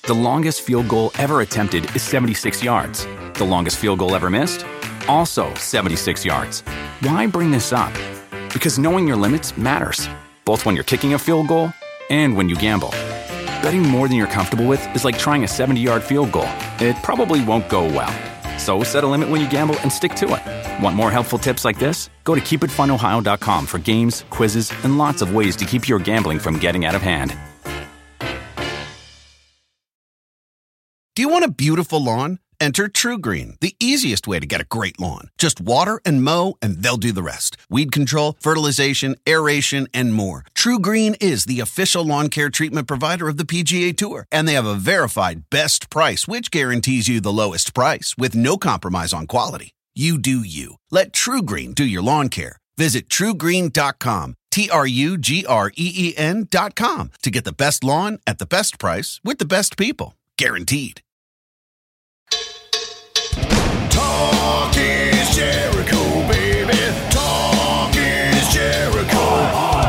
The longest field goal ever attempted is 76 yards. The longest field goal ever missed? Also 76 yards. Why bring this up? Because knowing your limits matters, both when you're kicking a field goal and when you gamble. Betting more than you're comfortable with is like trying a 70-yard field goal. It probably won't go well. So set a limit when you gamble and stick to it. Want more helpful tips like this? Go to keepitfunohio.com for games, quizzes, and lots of ways to keep your gambling from getting out of hand. Do you want a beautiful lawn? Enter TruGreen, the easiest way to get a great lawn. Just water and mow, and they'll do the rest. Weed control, fertilization, aeration, and more. TruGreen is the official lawn care treatment provider of the PGA Tour, and they have a verified best price, which guarantees you the lowest price with no compromise on quality. You do you. Let TruGreen do your lawn care. Visit TruGreen.com, TruGreen.com, to get the best lawn at the best price with the best people. Guaranteed. Talk is Jericho, baby. Talk is Jericho.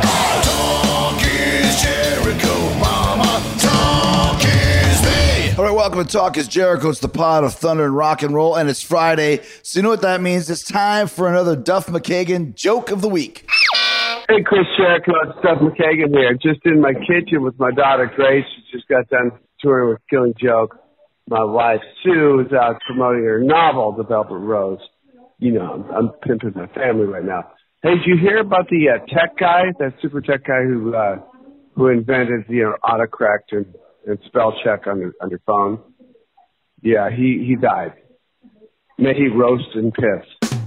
Talk is Jericho, mama. Talk is me. All right, welcome to Talk is Jericho. It's the pod of thunder and rock and roll, and it's Friday. So you know what that means. It's time for another Duff McKagan joke of the week. Hey, Chris Jericho, it's Duff McKagan here. Just in my kitchen with my daughter, Grace. She just got done touring with Killing Joke. My wife, Sue, is out promoting her novel, The Velvet Rose. You know, I'm pimping my family right now. Hey, did you hear about the tech guy, that super tech guy who invented, autocorrect and spell check on your phone? Yeah, he died. May he roast and piss.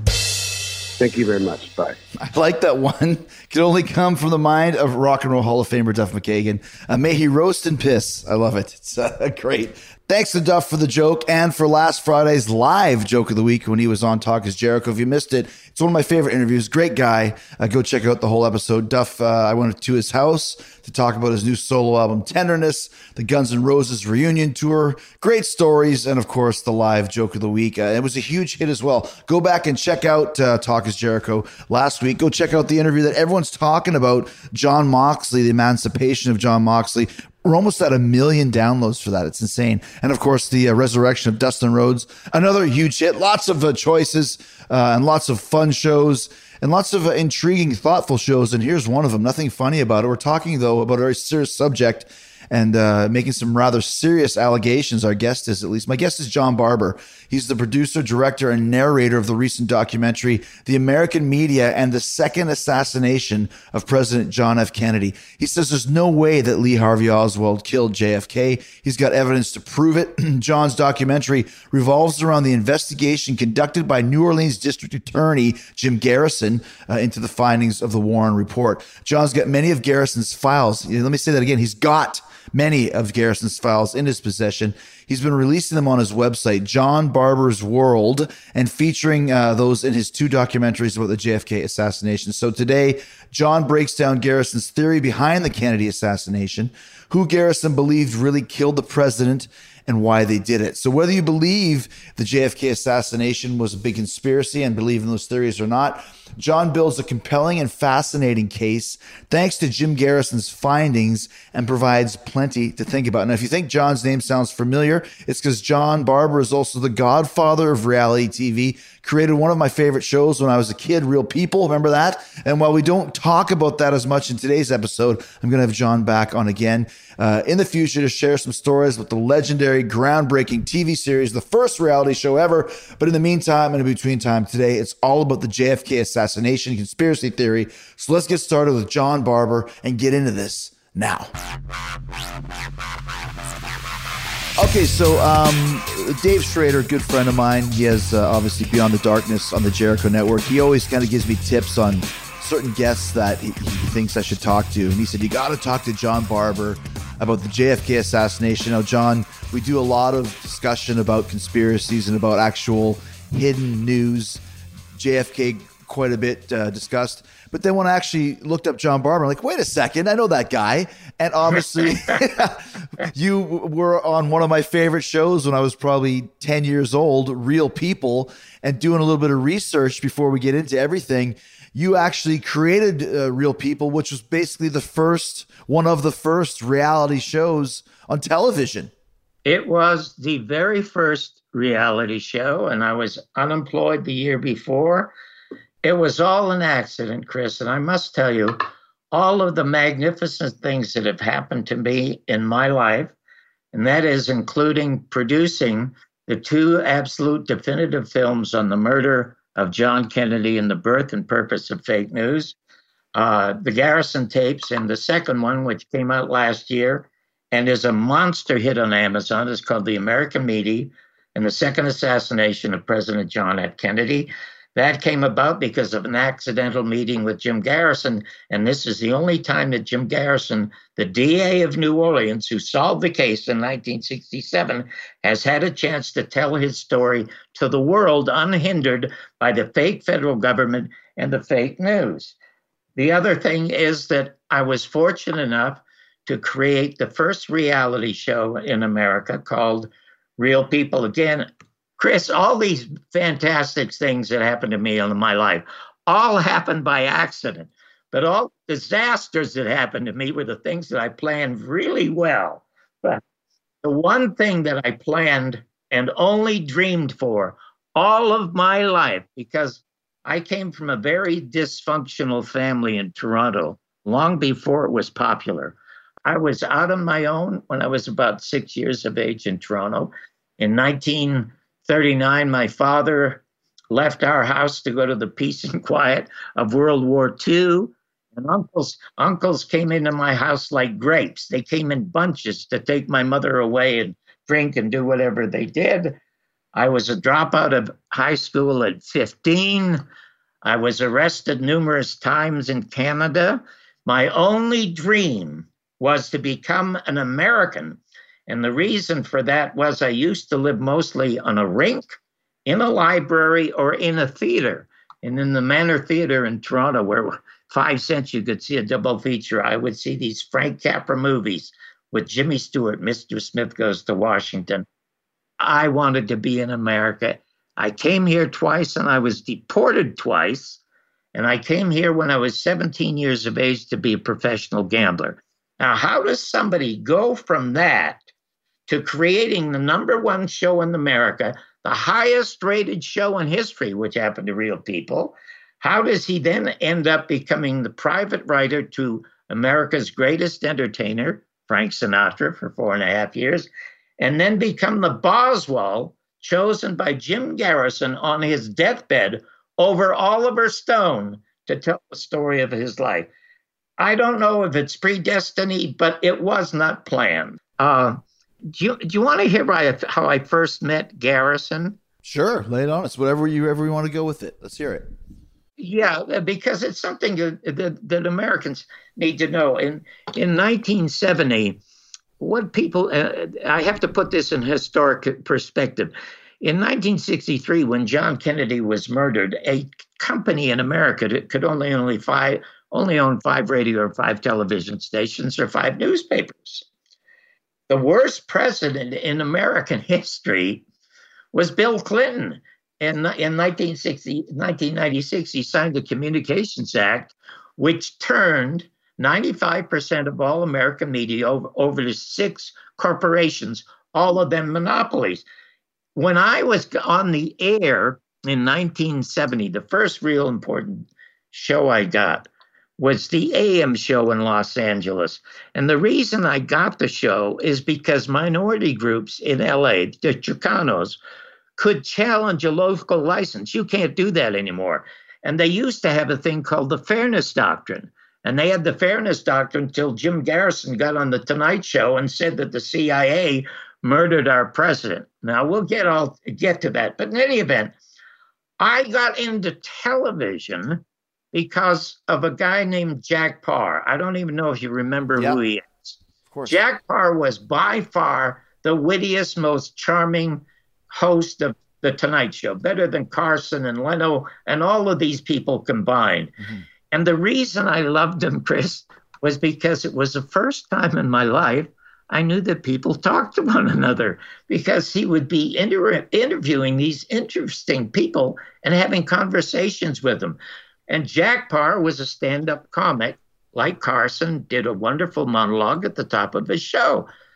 Thank you very much. Bye. I like that one. Can only come from the mind of Rock and Roll Hall of Famer Duff McKagan. May he roast and piss. I love it. It's great. Thanks to Duff for the joke and for last Friday's live joke of the week when he was on Talk is Jericho. If you missed it, it's one of my favorite interviews. Great guy. Go check out the whole episode. Duff, I went to his house to talk about his new solo album, Tenderness, the Guns N' Roses reunion tour, great stories, and of course, the live joke of the week. It was a huge hit as well. Go back and check out Talk is Jericho last week. Go check out the interview that everyone's talking about, John Moxley, the emancipation of John Moxley. We're almost at 1 million downloads for that. It's insane. And of course, the resurrection of Dustin Rhodes, another huge hit. Lots of choices and lots of fun shows and lots of intriguing, thoughtful shows. And here's one of them. Nothing funny about it. We're talking, though, about a very serious subject and making some rather serious allegations. Our guest is, at least. My guest is John Barber. He's the producer, director, and narrator of the recent documentary, The American Media and the Second Assassination of President John F. Kennedy. He says there's no way that Lee Harvey Oswald killed JFK. He's got evidence to prove it. John's documentary revolves around the investigation conducted by New Orleans District Attorney Jim Garrison into the findings of the Warren Report. John's got many of Garrison's files. Let me say that again. He's got many of Garrison's files in his possession. He's been releasing them on his website, John Barber's World, and featuring those in his 2 documentaries about the JFK assassination. So today, John breaks down Garrison's theory behind the Kennedy assassination, who Garrison believed really killed the president, and why they did it. So whether you believe the JFK assassination was a big conspiracy and believe in those theories or not, John builds a compelling and fascinating case thanks to Jim Garrison's findings and provides plenty to think about. Now, if you think John's name sounds familiar, it's because John Barber is also the godfather of reality TV, created one of my favorite shows when I was a kid, Real People. Remember that? And while we don't talk about that as much in today's episode, I'm going to have John back on again in the future to share some stories with the legendary, groundbreaking TV series, the first reality show ever. But in the meantime, and in between time today, it's all about the JFK assassination conspiracy theory. So let's get started with John Barber and get into this now. Okay, so Dave Schrader, good friend of mine. He has obviously Beyond the Darkness on the Jericho Network. He always kind of gives me tips on certain guests that he thinks I should talk to. And he said, you got to talk to John Barber about the JFK assassination. Now, John, we do a lot of discussion about conspiracies and about actual hidden news. JFK quite a bit discussed. But then when I actually looked up John Barber, I'm like, wait a second, I know that guy. And obviously, you were on one of my favorite shows when I was probably 10 years old, Real People, and doing a little bit of research before we get into everything. You actually created Real People, which was basically one of the first reality shows on television. It was the very first reality show, and I was unemployed the year before. It was all an accident, Chris, and I must tell you, all of the magnificent things that have happened to me in my life, and that is including producing the two absolute definitive films on the murder of John Kennedy and the birth and purpose of fake news, the Garrison tapes, and the second one, which came out last year and is a monster hit on Amazon, is called The American Media and the Second Assassination of President John F. Kennedy. That came about because of an accidental meeting with Jim Garrison, and this is the only time that Jim Garrison, the DA of New Orleans, who solved the case in 1967, has had a chance to tell his story to the world unhindered by the fake federal government and the fake news. The other thing is that I was fortunate enough to create the first reality show in America called Real People. Again, Chris, all these fantastic things that happened to me in my life all happened by accident. But all disasters that happened to me were the things that I planned really well. But the one thing that I planned and only dreamed for all of my life, because I came from a very dysfunctional family in Toronto long before it was popular. I was out on my own when I was about 6 years of age in Toronto. In 1939, my father left our house to go to the peace and quiet of World War II. And uncles came into my house like grapes. They came in bunches to take my mother away and drink and do whatever they did. I was a dropout of high school at 15. I was arrested numerous times in Canada. My only dream was to become an American. And the reason for that was I used to live mostly on a rink, in a library, or in a theater. And in the Manor Theater in Toronto, where 5 cents you could see a double feature, I would see these Frank Capra movies with Jimmy Stewart, Mr. Smith Goes to Washington. I wanted to be in America. I came here twice and I was deported twice. And I came here when I was 17 years of age to be a professional gambler. Now, how does somebody go from that to creating the #1 show in America, the highest rated show in history, which happened to Real People? How does he then end up becoming the private writer to America's greatest entertainer, Frank Sinatra, for 4.5 years, and then become the Boswell chosen by Jim Garrison on his deathbed over Oliver Stone to tell the story of his life? I don't know if it's predestiny, but it was not planned. Do you want to hear how I first met Garrison? Sure, lay it on us. Whatever you want to go with it. Let's hear it. Yeah, because it's something that Americans need to know. In 1970, what people, I have to put this in historic perspective. In 1963, when John Kennedy was murdered, a company in America that could only own 5 radio or 5 television stations or 5 newspapers. The worst president in American history was Bill Clinton. In 1996, he signed the Communications Act, which turned 95% of all American media over to 6 corporations, all of them monopolies. When I was on the air in 1970, the first real important show I got was the AM show in Los Angeles. And the reason I got the show is because minority groups in LA, the Chicanos, could challenge a local license. You can't do that anymore. And they used to have a thing called the Fairness Doctrine. And they had the Fairness Doctrine until Jim Garrison got on the Tonight Show and said that the CIA murdered our president. Now, we'll get to that. But in any event, I got into television because of a guy named Jack Paar. I don't even know if you remember who he is. Of course. Jack Paar was by far the wittiest, most charming host of The Tonight Show, better than Carson and Leno and all of these people combined. Mm-hmm. And the reason I loved him, Chris, was because it was the first time in my life I knew that people talked to one another, because he would be interviewing these interesting people and having conversations with them. And Jack Paar was a stand-up comic, like Carson, did a wonderful monologue at the top of his show.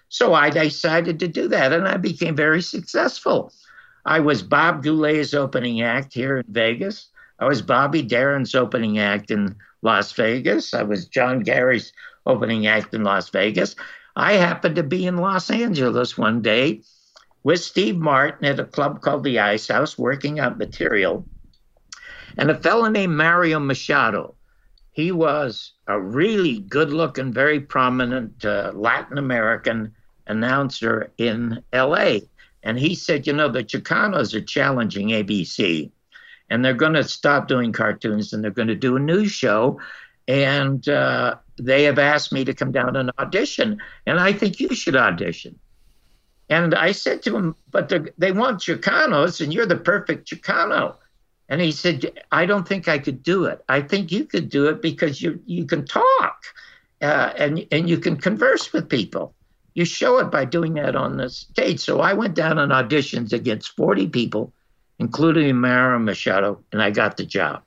So I decided to do that, and I became very successful. I was Bob Goulet's opening act here in Vegas. I was Bobby Darin's opening act in Las Vegas. I was John Gary's opening act in Las Vegas. I happened to be in Los Angeles one day with Steve Martin at a club called the Ice House, working out material, and a fellow named Mario Machado. He was a really good-looking, very prominent Latin American announcer in L.A., and he said, the Chicanos are challenging ABC, and they're going to stop doing cartoons, and they're going to do a news show, and they have asked me to come down and audition, and I think you should audition. And I said to him, but they want Chicanos, and you're the perfect Chicano. And he said, I don't think I could do it. I think you could do it because you can talk and you can converse with people. You show it by doing that on the stage. So I went down on auditions against 40 people, including Mario Machado, and I got the job.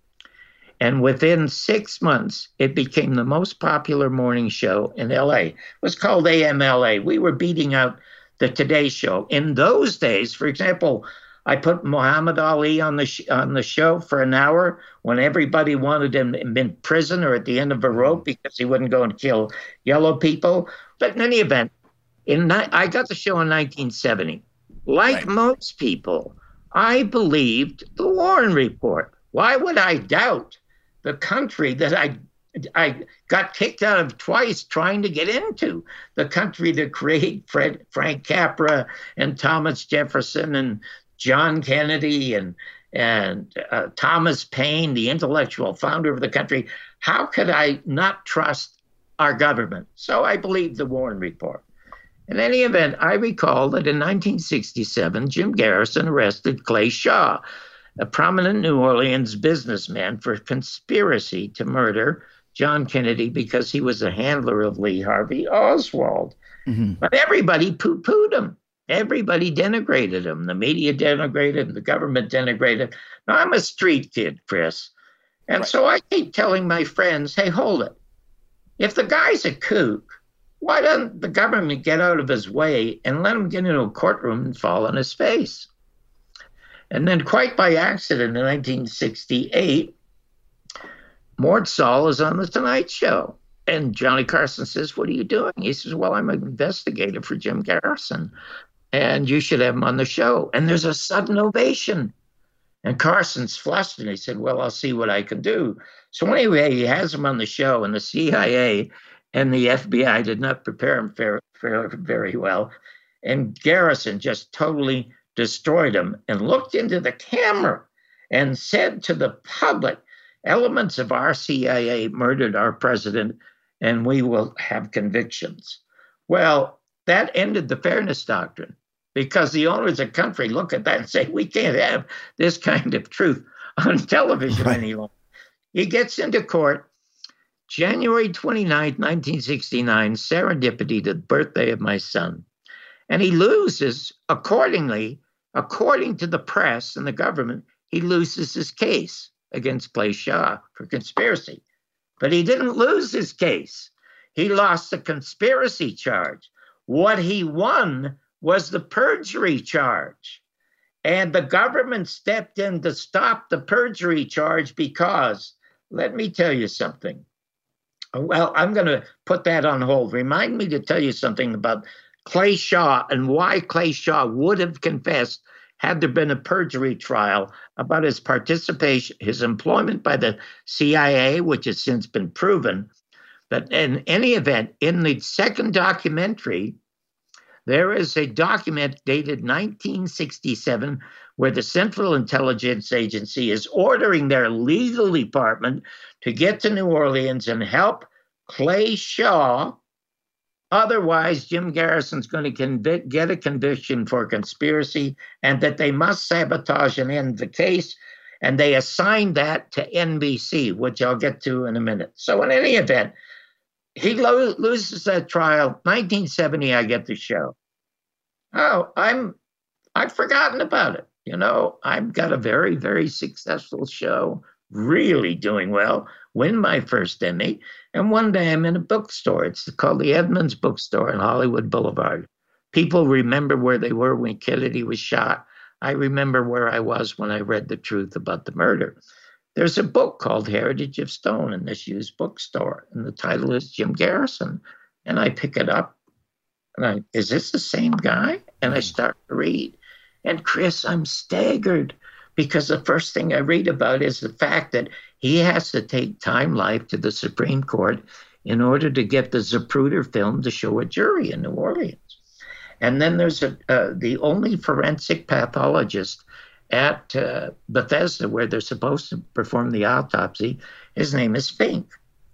And within 6 months, it became the most popular morning show in LA. It was called AMLA. We were beating out the Today Show. In those days, for example, I put Muhammad Ali on the show for an hour when everybody wanted him in prison or at the end of a rope because he wouldn't go and kill yellow people. But in any event, I got the show in 1970. Like most people, I believed the Warren Report. Why would I doubt the country that I got kicked out of twice trying to get into, the country that created Frank Capra and Thomas Jefferson and John Kennedy and Thomas Paine, the intellectual founder of the country? How could I not trust our government? So I believed the Warren Report. In any event, I recall that in 1967, Jim Garrison arrested Clay Shaw, a prominent New Orleans businessman, for conspiracy to murder John Kennedy because he was a handler of Lee Harvey Oswald. Mm-hmm. But everybody poo-pooed him. Everybody denigrated him. The media denigrated him. The government denigrated him. Now, I'm a street kid, Chris. And so I keep telling my friends, hey, hold it. If the guy's a kook, why doesn't the government get out of his way and let him get into a courtroom and fall on his face? And then quite by accident in 1968, Mort Sahl is on The Tonight Show. And Johnny Carson says, what are you doing? He says, well, I'm an investigator for Jim Garrison, and you should have him on the show. And there's a sudden ovation. And Carson's flushed, and he said, well, I'll see what I can do. So anyway, he has him on the show, and the CIA and the FBI did not prepare him very well. And Garrison just totally destroyed him and looked into the camera and said to the public, elements of our CIA murdered our president, and we will have convictions. Well, that ended the fairness doctrine, because the owners of the country look at that and say, we can't have this kind of truth on television any longer. He gets into court January 29th, 1969, serendipity, the birthday of my son. And he loses, according to the press and the government, he loses his case against Clay Shaw for conspiracy. But he didn't lose his case. He lost the conspiracy charge. What he won was the perjury charge. And the government stepped in to stop the perjury charge because, let me tell you something. Well, I'm going to put that on hold. Remind me to tell you something about Clay Shaw and why Clay Shaw would have confessed had there been a perjury trial about his participation, his employment by the CIA, which has since been proven. But in any event, in the second documentary, there is a document dated 1967 where the Central Intelligence Agency is ordering their legal department to get to New Orleans and help Clay Shaw. Otherwise, Jim Garrison's going to get a conviction for conspiracy, and that they must sabotage and end the case. And they assigned that to NBC, which I'll get to in a minute. So in any event, he loses that trial. 1970, I get the show. Oh, I've forgotten about it. You know, I've got a very, very successful show, really doing well, win my first Emmy. And one day I'm in a bookstore. It's called the Edmunds Bookstore on Hollywood Boulevard. People remember where they were when Kennedy was shot. I remember where I was when I read the truth about the murder. There's a book called Heritage of Stone in this used bookstore, and the title is Jim Garrison. And I pick it up, and is this the same guy? And I start to read. And Chris, I'm staggered, because the first thing I read about is the fact that he has to take Time Life to the Supreme Court in order to get the Zapruder film to show a jury in New Orleans. And then there's the only forensic pathologist at Bethesda, where they're supposed to perform the autopsy. His name is Fink.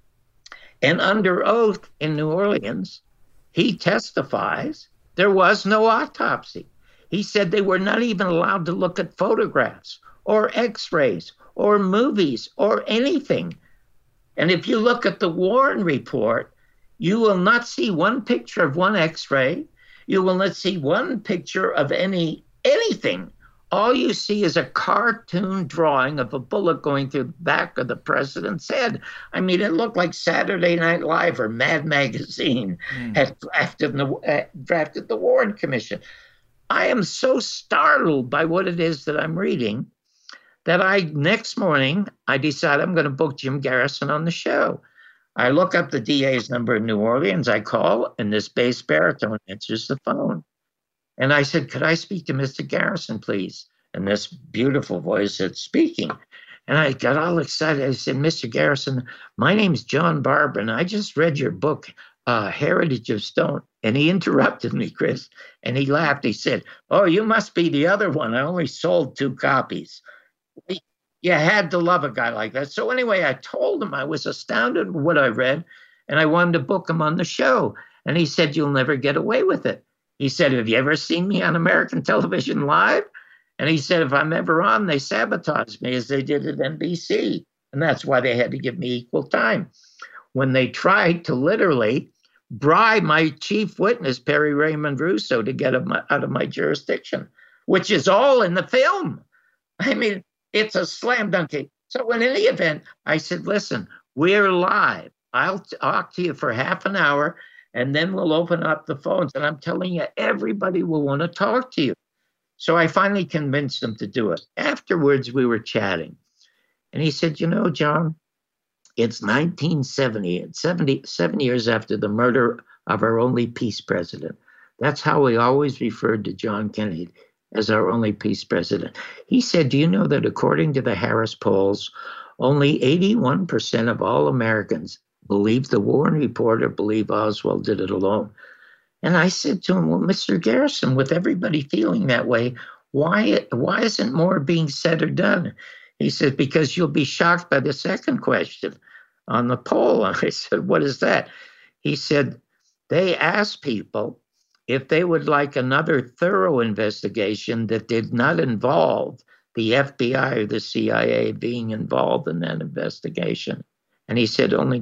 And under oath in New Orleans, he testifies there was no autopsy. He said they were not even allowed to look at photographs or x-rays or movies or anything. And if you look at the Warren report, you will not see one picture of one x-ray. You will not see one picture of anything. All you see is a cartoon drawing of a bullet going through the back of the president's head. I mean, it looked like Saturday Night Live or Mad Magazine had drafted the Warren Commission. I am so startled by what it is that I'm reading that next morning, I decide I'm going to book Jim Garrison on the show. I look up the DA's number in New Orleans. I call, and this bass baritone answers the phone. And I said, could I speak to Mr. Garrison, please? And this beautiful voice said, speaking. And I got all excited. I said, Mr. Garrison, my name's John Barber, and I just read your book, Heritage of Stone. And he interrupted me, Chris, and he laughed. He said, oh, you must be the other one. I only sold 2 copies. You had to love a guy like that. So anyway, I told him I was astounded with what I read, and I wanted to book him on the show. And he said, you'll never get away with it. He said, have you ever seen me on American television live? And he said, if I'm ever on, they sabotage me as they did at NBC. And that's why they had to give me equal time. When they tried to literally bribe my chief witness, Perry Raymond Russo, to get him out of my jurisdiction, which is all in the film. I mean, it's a slam dunk. So in any event, I said, listen, we're live. I'll talk to you for half an hour, and then we'll open up the phones. And I'm telling you, everybody will want to talk to you. So I finally convinced him to do it. Afterwards, we were chatting. And he said, you know, John, it's 1970. It's 77 years after the murder of our only peace president. That's how we always referred to John Kennedy, as our only peace president. He said, do you know that according to the Harris polls, only 81% of all Americans believe the Warren report or believe Oswald did it alone? And I said to him, well, Mr. Garrison, with everybody feeling that way, why isn't more being said or done? He said, because you'll be shocked by the second question on the poll. And I said, what is that? He said, they asked people if they would like another thorough investigation that did not involve the FBI or the CIA being involved in that investigation. And he said only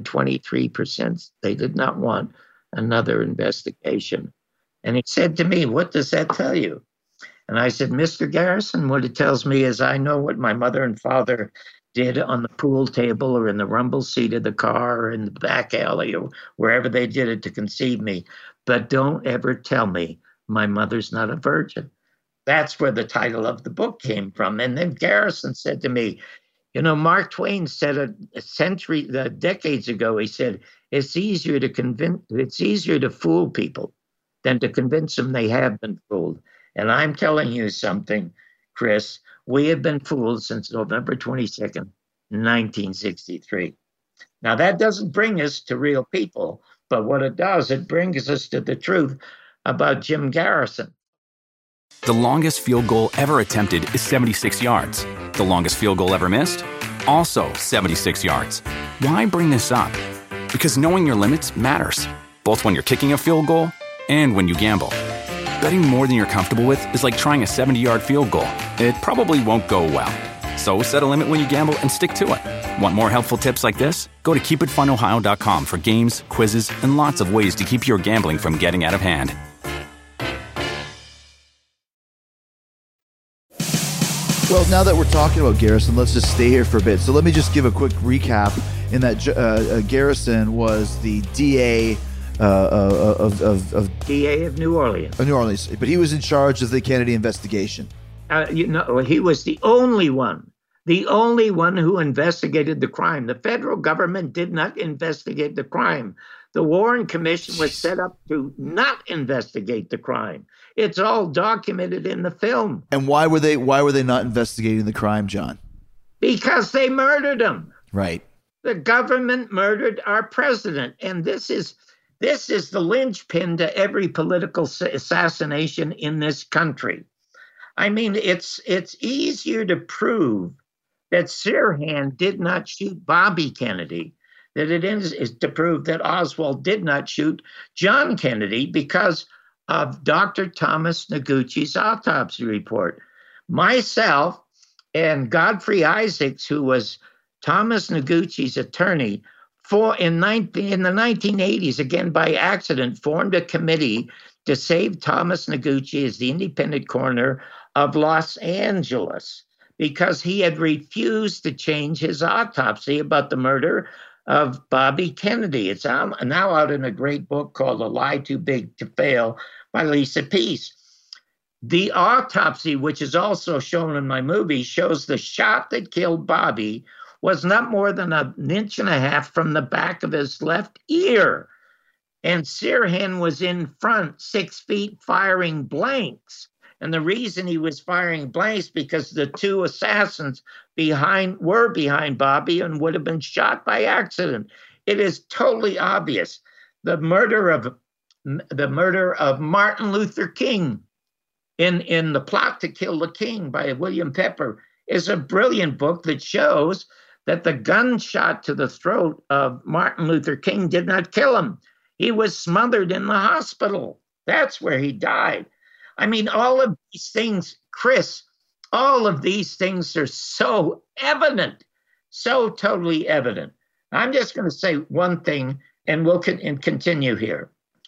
23% they did not want another investigation. And he said to me, what does that tell you? And I said, Mr. Garrison, what it tells me is I know what my mother and father did on the pool table or in the rumble seat of the car or in the back alley or wherever they did it to conceive me. But don't ever tell me my mother's not a virgin. That's where the title of the book came from. And then Garrison said to me, you know, Mark Twain said decades ago, he said, it's easier to fool people than to convince them they have been fooled. And I'm telling you something, Chris, we have been fooled since November 22nd, 1963. Now, that doesn't bring us to real people, but what it does, it brings us to the truth about Jim Garrison. The longest field goal ever attempted is 76 yards. The longest field goal ever missed? Also 76 yards. Why bring this up? Because knowing your limits matters, both when you're kicking a field goal and when you gamble. Betting more than you're comfortable with is like trying a 70-yard field goal. It probably won't go well. So set a limit when you gamble and stick to it. Want more helpful tips like this? Go to keepitfunohio.com for games, quizzes, and lots of ways to keep your gambling from getting out of hand. Well, now that we're talking about Garrison, let's just stay here for a bit. So let me just give a quick recap. In that, Garrison was the DA of DA of New Orleans. New Orleans, but he was in charge of the Kennedy investigation. He was the only one who investigated the crime. The federal government did not investigate the crime. The Warren Commission was set up to not investigate the crime. It's all documented in the film. And why were they not investigating the crime, John? Because they murdered him. Right. The government murdered our president, and this is the linchpin to every political assassination in this country. I mean, it's easier to prove that Sirhan did not shoot Bobby Kennedy than it is to prove that Oswald did not shoot John Kennedy because of Dr. Thomas Noguchi's autopsy report. Myself and Godfrey Isaacs, who was Thomas Noguchi's attorney, in the 1980s, again by accident, formed a committee to save Thomas Noguchi as the independent coroner of Los Angeles because he had refused to change his autopsy about the murder of Bobby Kennedy. It's now out in a great book called A Lie Too Big to Fail by Lisa Peace. The autopsy, which is also shown in my movie, shows the shot that killed Bobby was not more than an inch and a half from the back of his left ear. And Sirhan was in front, 6 feet, firing blanks. And the reason he was firing blanks because the two assassins were behind Bobby and would have been shot by accident. It is totally obvious. The murder of Martin Luther King in The Plot to Kill the King by William Pepper is a brilliant book that shows that the gunshot to the throat of Martin Luther King did not kill him. He was smothered in the hospital. That's where he died. I mean, all of these things, Chris, all of these things are so evident, so totally evident. I'm just going to say one thing, and we'll continue here.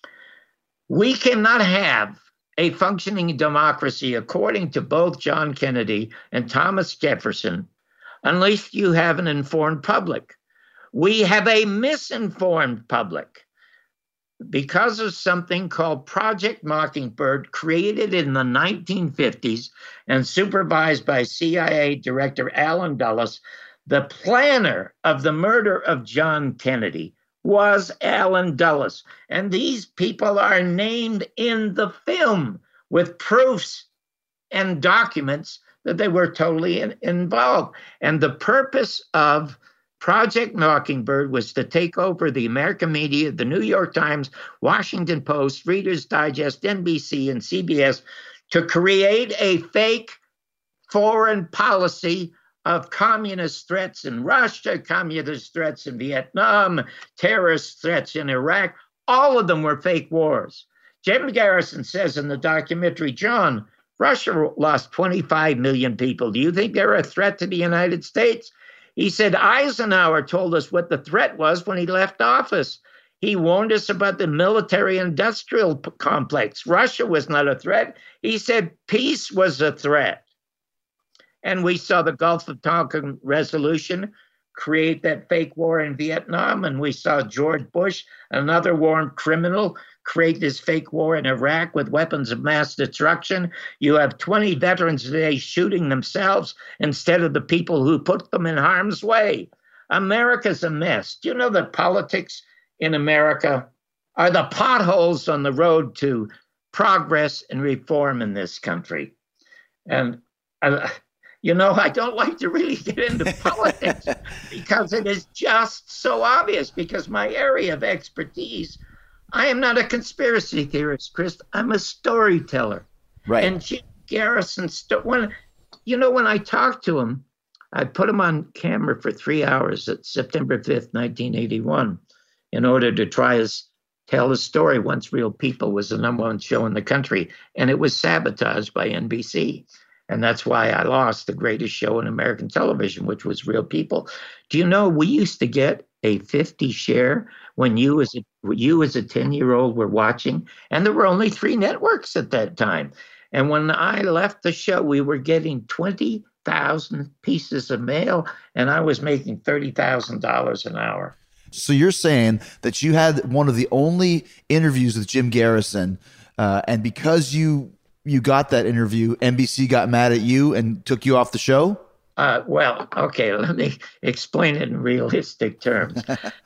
We cannot have a functioning democracy, according to both John Kennedy and Thomas Jefferson, unless you have an informed public. We have a misinformed public because of something called Project Mockingbird, created in the 1950s and supervised by CIA Director Allen Dulles. The planner of the murder of John Kennedy was Allen Dulles. And these people are named in the film with proofs and documents that they were totally involved. And the purpose of Project Mockingbird was to take over the American media, the New York Times, Washington Post, Reader's Digest, NBC, and CBS, to create a fake foreign policy of communist threats in Russia, communist threats in Vietnam, terrorist threats in Iraq. All of them were fake wars. Jim Garrison says in the documentary, John, Russia lost 25 million people. Do you think they're a threat to the United States? He said Eisenhower told us what the threat was when he left office. He warned us about the military-industrial complex. Russia was not a threat. He said peace was a threat. And we saw the Gulf of Tonkin resolution create that fake war in Vietnam. And we saw George Bush, another war criminal, create this fake war in Iraq with weapons of mass destruction. You have 20 veterans today shooting themselves instead of the people who put them in harm's way. America's a mess. Do you know that politics in America are the potholes on the road to progress and reform in this country? And I don't like to really get into politics because it is just so obvious, because my area of expertise, I am not a conspiracy theorist, Chris. I'm a storyteller. Right. And Jim Garrison, when I talked to him, I put him on camera for 3 hours at September 5th, 1981, in order to try to tell his story. Once Real People was the #1 show in the country, and it was sabotaged by NBC. And that's why I lost the greatest show in American television, which was Real People. Do you know we used to get a 50 share when you as a 10-year-old were watching? And there were only 3 networks at that time. And when I left the show, we were getting 20 8,000 pieces of mail, and I was making $30,000 an hour. So you're saying that you had one of the only interviews with Jim Garrison, and because you got that interview, NBC got mad at you and took you off the show? Well, okay, let me explain it in realistic terms.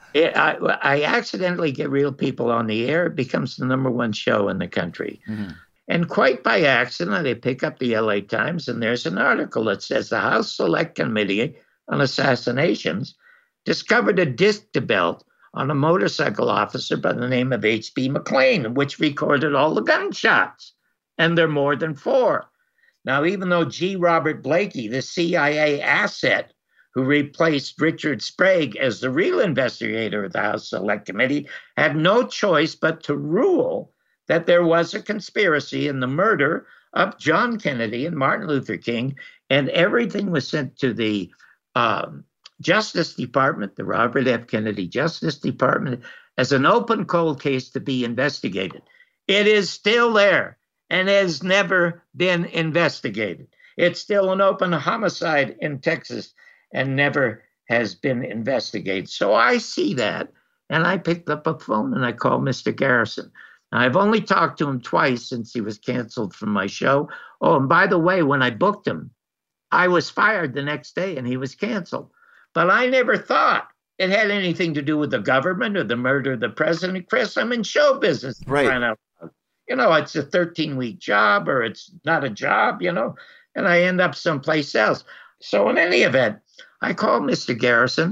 I accidentally get Real People on the air. It becomes the #1 show in the country. Mm-hmm. And quite by accident, I pick up the LA Times, and there's an article that says the House Select Committee on Assassinations discovered a disc belt on a motorcycle officer by the name of H.B. McLean, which recorded all the gunshots. And there are more than 4. Now, even though G. Robert Blakey, the CIA asset who replaced Richard Sprague as the real investigator of the House Select Committee, had no choice but to rule that there was a conspiracy in the murder of John Kennedy and Martin Luther King, and everything was sent to the Justice Department, the Robert F. Kennedy Justice Department, as an open cold case to be investigated. It is still there and has never been investigated. It's still an open homicide in Texas and never has been investigated. So I see that, and I picked up a phone and I called Mr. Garrison. Now, I've only talked to him twice since he was canceled from my show. Oh, and by the way, when I booked him, I was fired the next day and he was canceled. But I never thought it had anything to do with the government or the murder of the president. Chris, I'm in show business. Right. You know, it's a 13-week job or it's not a job, you know, and I end up someplace else. So in any event, I called Mr. Garrison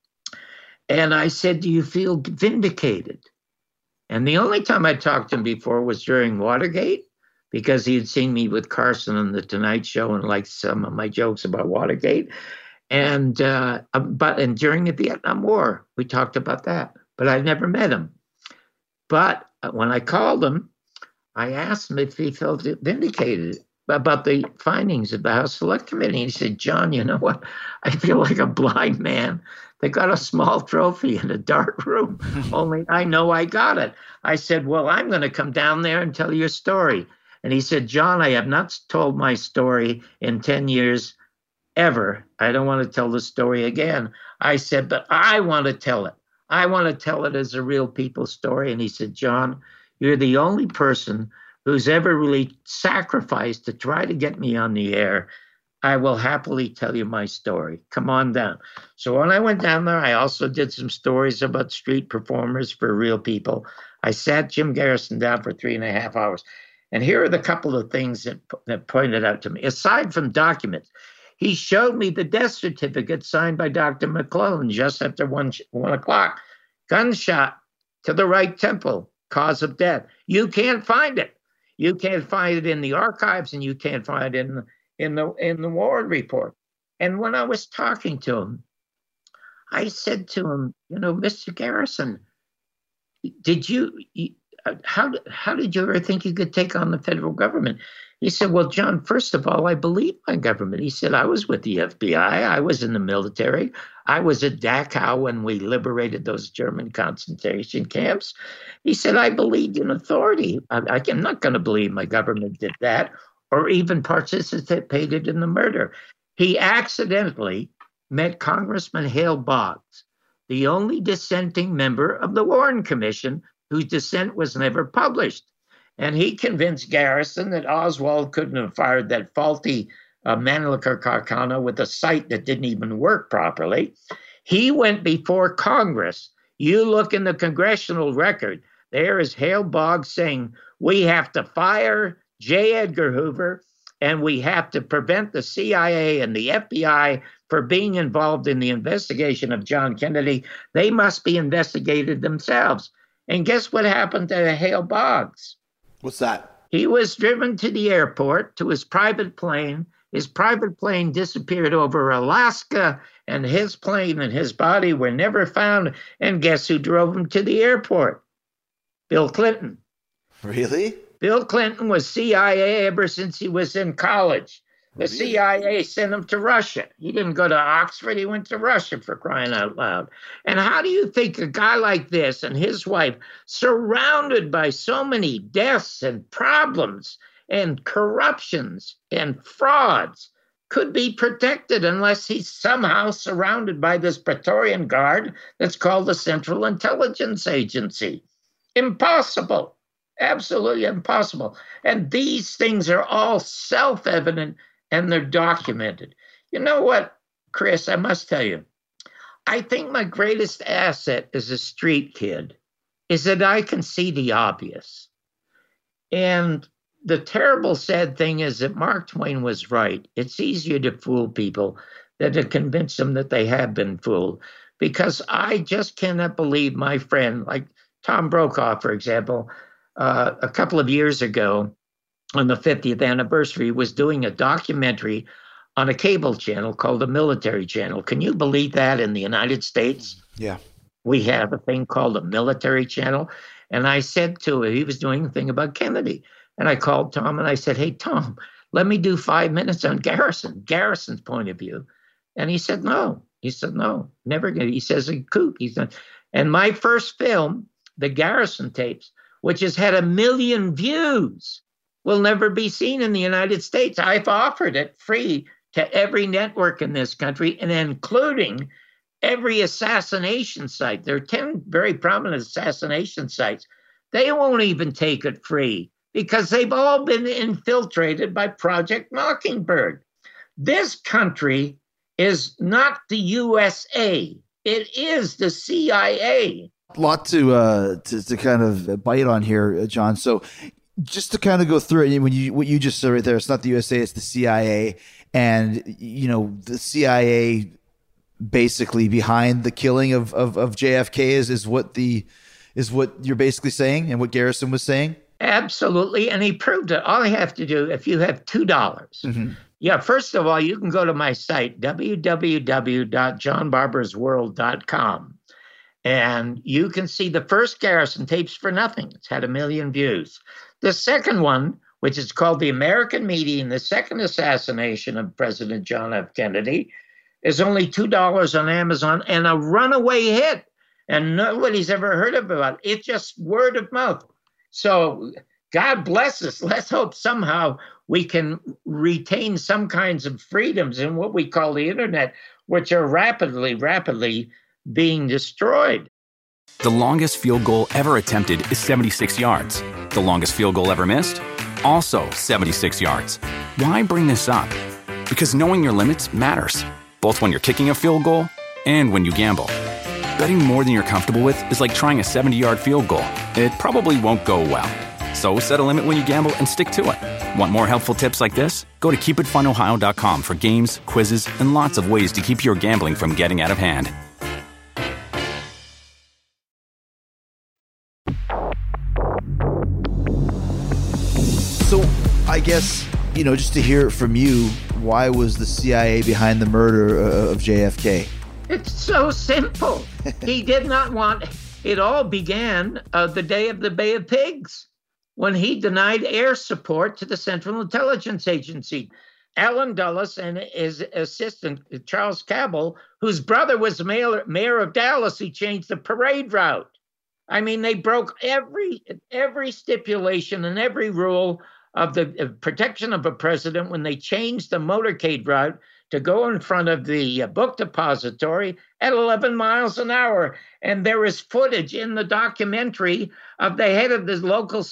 and I said, do you feel vindicated? And the only time I talked to him before was during Watergate, because he had seen me with Carson on The Tonight Show and liked some of my jokes about Watergate. And during the Vietnam War, we talked about that, but I never met him. But when I called him, I asked him if he felt vindicated about the findings of the House Select Committee. He said, John, you know what? I feel like a blind man that got a small trophy in a dark room, only I know I got it. I said, well, I'm going to come down there and tell your story. And he said, John, I have not told my story in 10 years ever. I don't want to tell the story again. I said, but I want to tell it. I want to tell it as a real people story. And he said, John, you're the only person who's ever really sacrificed to try to get me on the air. I will happily tell you my story. Come on down. So when I went down there, I also did some stories about street performers for Real People. I sat Jim Garrison down for 3.5 hours. And here are the couple of things that pointed out to me. Aside from documents, he showed me the death certificate signed by Dr. McClellan just after 1 o'clock. Gunshot to the right temple, cause of death. You can't find it. You can't find it in the archives, and you can't find it in the Warren report. And when I was talking to him, I said to him, you know, Mr. Garrison, how did you ever think you could take on the federal government? He said, well, John, first of all, I believe my government. He said, I was with the FBI. I was in the military. I was at Dachau when we liberated those German concentration camps. He said, I believed in authority. I'm not going to believe my government did that or even participated in the murder. He accidentally met Congressman Hale Boggs, the only dissenting member of the Warren Commission whose dissent was never published. And he convinced Garrison that Oswald couldn't have fired that faulty Mannlicher Carcano with a site that didn't even work properly. He went before Congress. You look in the congressional record, there is Hale Boggs saying, we have to fire J. Edgar Hoover, and we have to prevent the CIA and the FBI for being involved in the investigation of John Kennedy. They must be investigated themselves. And guess what happened to Hale Boggs? What's that? He was driven to the airport to his private plane. His private plane disappeared over Alaska, and his plane and his body were never found. And guess who drove him to the airport? Bill Clinton. Really? Bill Clinton was CIA ever since he was in college. The CIA sent him to Russia. He didn't go to Oxford. He went to Russia, for crying out loud. And how do you think a guy like this and his wife, surrounded by so many deaths and problems and corruptions and frauds, could be protected unless he's somehow surrounded by this Praetorian Guard that's called the Central Intelligence Agency. Impossible. Absolutely impossible. And these things are all self-evident and they're documented. You know what, Chris, I must tell you, I think my greatest asset as a street kid is that I can see the obvious. And the terrible, sad thing is that Mark Twain was right. It's easier to fool people than to convince them that they have been fooled. Because I just cannot believe my friend, like Tom Brokaw, for example, a couple of years ago on the 50th anniversary, was doing a documentary on a cable channel called the Military Channel. Can you believe that in the United States? Yeah. We have a thing called the Military Channel. And I said to him, he was doing a thing about Kennedy. And I called Tom and I said, hey, Tom, let me do 5 minutes on Garrison's point of view. And he said, no. He said, no, never again. He says, a kook. He's done. And my first film, the Garrison tapes, which has had 1 million views, will never be seen in the United States. I've offered it free to every network in this country, and including every assassination site. There are 10 very prominent assassination sites. They won't even take it free because they've all been infiltrated by Project Mockingbird. This country is not the USA. It is the CIA. A lot to kind of bite on here, John. So just to kind of go through it, what you just said right there, it's not the USA, it's the CIA. And, you know, the CIA basically behind the killing of JFK is what you're basically saying and what Garrison was saying? Absolutely. And he proved it. All you have to do, if you have $2, mm-hmm. Yeah, first of all, you can go to my site, www.johnbarbersworld.com. And you can see the first Garrison tapes for nothing. It's had 1 million views. The second one, which is called The American Media and the Second Assassination of President John F. Kennedy, is only $2 on Amazon and a runaway hit. And nobody's ever heard about it. It's just word of mouth. So God bless us. Let's hope somehow we can retain some kinds of freedoms in what we call the internet, which are rapidly being destroyed. The longest field goal ever attempted is 76 yards. The longest field goal ever missed? Also 76 yards. Why bring this up? Because knowing your limits matters, both when you're kicking a field goal and when you gamble. Betting more than you're comfortable with is like trying a 70-yard field goal. It probably won't go well. So set a limit when you gamble and stick to it. Want more helpful tips like this? Go to keepitfunohio.com for games, quizzes, and lots of ways to keep your gambling from getting out of hand. So I guess, just to hear it from you, why was the CIA behind the murder of JFK? It's so simple. He did not want... It all began the day of the Bay of Pigs, when he denied air support to the Central Intelligence Agency. Alan Dulles and his assistant, Charles Cabell, whose brother was the mayor of Dallas, he changed the parade route. I mean, they broke every stipulation and every rule of the protection of a president when they changed the motorcade route to go in front of the book depository at 11 miles an hour. And there is footage in the documentary of the head of the local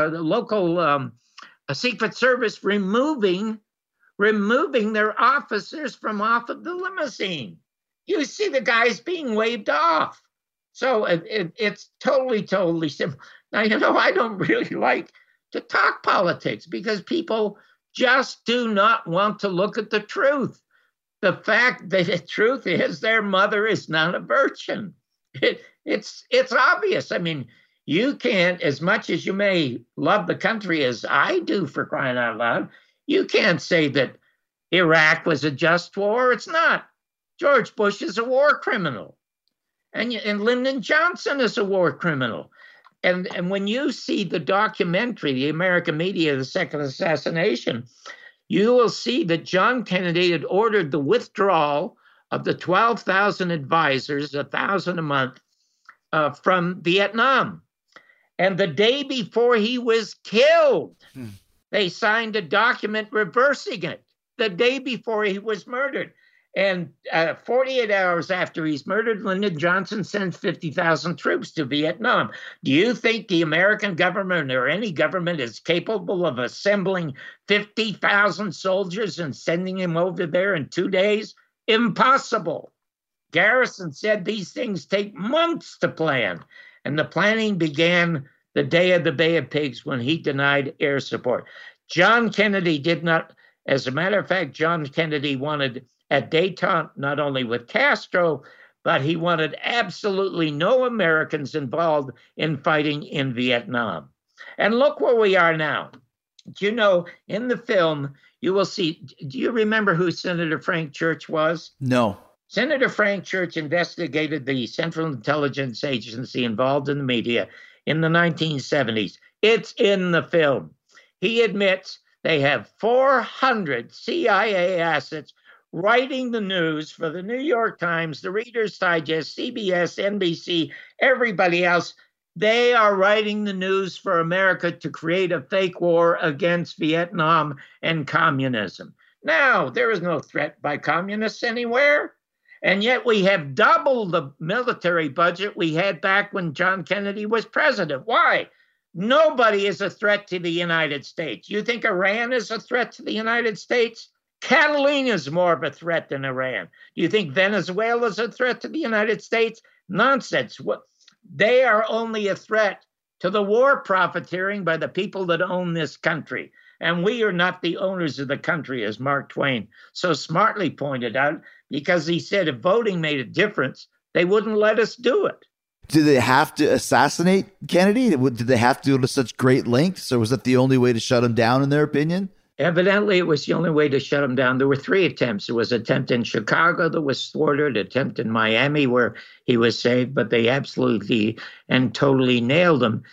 Secret Service removing their officers from off of the limousine. You see the guys being waved off. So it's totally simple. Now, I don't really like to talk politics because people just do not want to look at the truth. The fact that the truth is their mother is not a virgin. It's obvious. I mean, you can't, as much as you may love the country as I do, for crying out loud, you can't say that Iraq was a just war. It's not. George Bush is a war criminal. And Lyndon Johnson is a war criminal. And when you see the documentary, The American Media, The Second Assassination, you will see that John Kennedy had ordered the withdrawal of the 12,000 advisors, 1,000 a month, from Vietnam. And the day before he was killed, they signed a document reversing it. the day before he was murdered. And 48 hours after he's murdered, Lyndon Johnson sends 50,000 troops to Vietnam. Do you think the American government or any government is capable of assembling 50,000 soldiers and sending them over there in 2 days? Impossible. Garrison said these things take months to plan. And the planning began the day of the Bay of Pigs when he denied air support. John Kennedy did not. As a matter of fact, John Kennedy wanted at détente not only with Castro, but he wanted absolutely no Americans involved in fighting in Vietnam. And look where we are now. Do you know, in the film, you will see, do you remember who Senator Frank Church was? No. Senator Frank Church investigated the Central Intelligence Agency involved in the media in the 1970s. It's in the film. He admits they have 400 CIA assets writing the news for the New York Times, the Reader's Digest, CBS, NBC, everybody else. They are writing the news for America to create a fake war against Vietnam and communism. Now, there is no threat by communists anywhere. And yet we have doubled the military budget we had back when John Kennedy was president. Why? Nobody is a threat to the United States. You think Iran is a threat to the United States? Catalina is more of a threat than Iran. Do you think Venezuela is a threat to the United States? Nonsense. They are only a threat to the war profiteering by the people that own this country. And we are not the owners of the country, as Mark Twain so smartly pointed out, because he said if voting made a difference, they wouldn't let us do it. Did they have to assassinate Kennedy? Did they have to go to such great lengths, or was that the only way to shut him down, in their opinion? Evidently, it was the only way to shut him down. There were 3 attempts. There was an attempt in Chicago that was thwarted, an attempt in Miami where he was saved, but they absolutely and totally nailed him